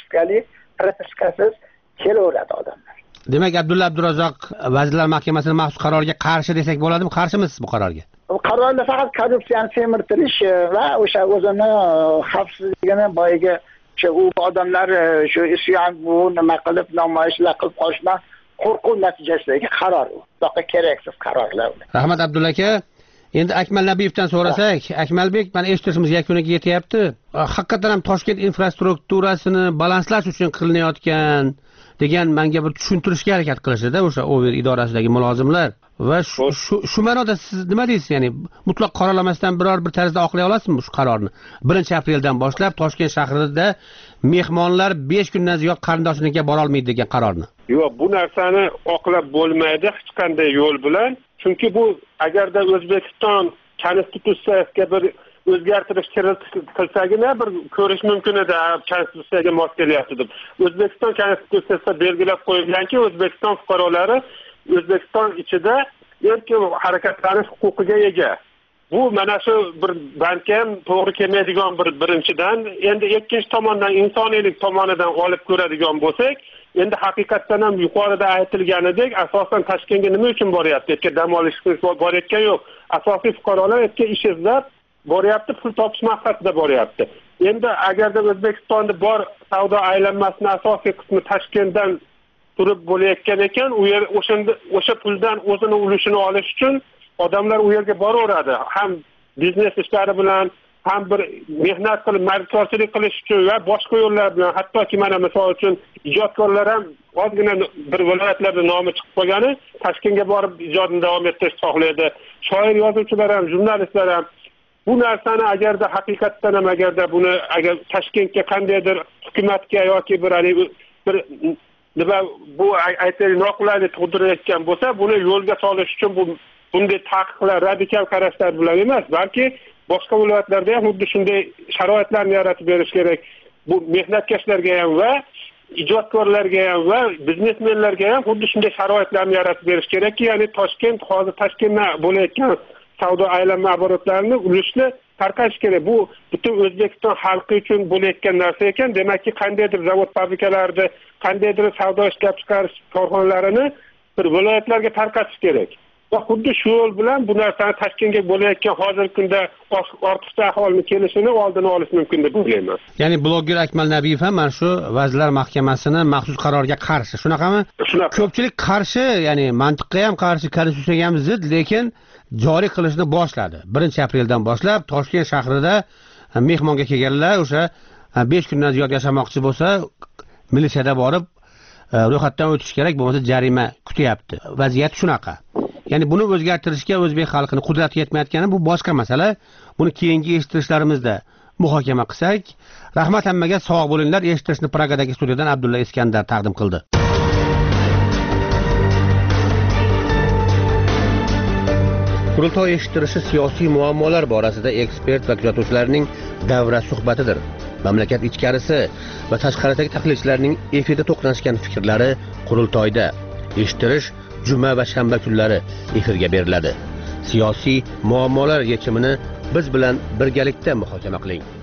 propiskasiz kelaveradi odamlar. Demak, Abdulla Abdurazzoq Vazirlar Mahkamasining maxsus qaroriga qarshi desak bo'ladimi? Qarshimisiz bu qarorga? Bu qarorda faqat korrupsiyani semirtirish va o'sha o'zini xavfsizligini boyiga o'sha u odamlar shu isyon bu nima qilib namoyishlar qilib qolishdan qo'rquv natijasidagi qaror u. Bunaqa keraksiz qarorlar. Rahmat Abdulla aka. Endi Akmal Nabiyevdan so'rasak, Akmalbek, mana eshitishimiz yakuniga yetyapti. Haqiqatan ham Toshkent infrastrukturasini balanslash uchun qilinayotgan degan menga bir tushuntirishga harakat qilishdi-da o'sha Over idorasidagi mulozimlar. Va shu ma'noda siz nima deysiz? Ya'ni mutlaq qoralamasdan biror bir tarzda oqlay olasizmi shu qarorni? 1-apreldan boshlab Toshkent shahrida mehmonlar 5 kundan ziyod qarindoshinikiga bora olmaydi degan qarorni. Yo'q, bu narsani oqlab bo'lmaydi hech qanday yo'l bilan. Chunki bu agarda O'zbekiston konstitutsiyasiga bir o'zgartirish kiritilsagina bir ko'rish mumkin edi, konstitutsiyaga mos kelyapti deb. O'zbekiston konstitutsiyasida belgilab qo'yilganki, O'zbekiston fuqarolari O'zbekiston ichida erkin harakatlanish huquqiga ega. Bu mana shu bir bandga ham to'g'ri kelmaydigan birinchidan, endi ikkinchi tomondan insoniylik tomonidan olib ko'radigan bo'lsak, endi haqiqatdan ham yuqorida aytilganidek, asosan Toshkentga nima uchun boryapti? Yerga dam olish uchun borayotgan yo'q. Asosiy fuqarolar yerga ish izlab boryapti, pul topish maqsadida boryapti. Endi agarda O'zbekistonda bor savdo aylanmasining asosiy qismi Toshkentdan turib bo'layotgan ekan, u yer o'sha puldan o'zini ulushini olish uchun odamlar u yerga boraveradi. Ham biznes ishlari bilan, ham bir mehnat qilib, markazchilik qilish uchun va boshqa yo'llar bilan, hattoki mana misol uchun ijodkorlar ham ozgina bir viloyatlarda nomi chiqib qolgani, Toshkentga borib ijodini davom ettirishni xohlaydi. Shoir, yozuvchilar ham, jurnalistlar ham bu narsani agarda haqiqatdan ham agar Toshkentga qandaydir hukumatga yoki bir nima bu aytaylik noqulaylik tug'dirayotgan bo'lsa, buni yo'lga solish uchun bunday taqiqlar, radikal qarashlar bilan emas, balki boshqa viloyatlarda ham xuddi shunday sharoitlarni yaratib berish kerak. Bu mehnatkashlarga ham va ijodkorlarga ham va biznesmenlarga ham xuddi shunday sharoitlarni yaratib berish kerakki, ya'ni Toshkentda bo'layotgan savdo aylanma oborotlarini ulushni tarqatish kerak. Bu butun O'zbekiston xalqi uchun bo'layotgan narsa ekan. Demakki, qandaydir zavod fabrikalarida, qandaydir savdo ishlab chiqarish korxonalarini bir viloyatlarga tarqatish kerak. va xuddi shu yo'l bilan bu narsani Toshkentga bo'layotgan hozirgi kunda ortiqcha aholini kelishini oldini olish mumkin deb o'ylayman. Ya'ni bloger Akmal Nabiyev ham mana shu Vazirlar Mahkamasini maxsus qaroriga qarshi, shunaqami? Shunaqa. Ko'pchilik qarshi, ya'ni mantiqqa ham qarshi, konstitutsiyaga ham zid, lekin joriy qilishni boshladi. 1-apreldan boshlab Toshkent shahrida mehmonga kelganlar o'sha 5 kundan ziyod yashamoqchi bo'lsa, militsiyada borib ro'yxatdan o'tish kerak, bo'lmasa jarima kutyapti. Vaziyat shunaqa. Ya'ni buni o'zgartirishga o'zbek xalqining qudrati yetmayotgani bu boshqa masala. Buni keyingi eshittirishlarimizda muhokama qilsak. Rahmat hammaga, sog' bo'linglar. Eshittirishni Pragadagi studiyadan Abdulla Iskandar taqdim qildi. Qurultoy eshittirishi siyosiy muammolar borasida ekspert va kuzatuvchilarning davra suhbatidir. Mamlakat ichkarisi va tashqaridagi tahlilchilarning efirda to'qnashgan fikrlari qurultoyda. Eshittirish juma va shanba kunlari efirga beriladi. Siyosiy muammolar yechimini biz bilan birgalikda muhokama qiling.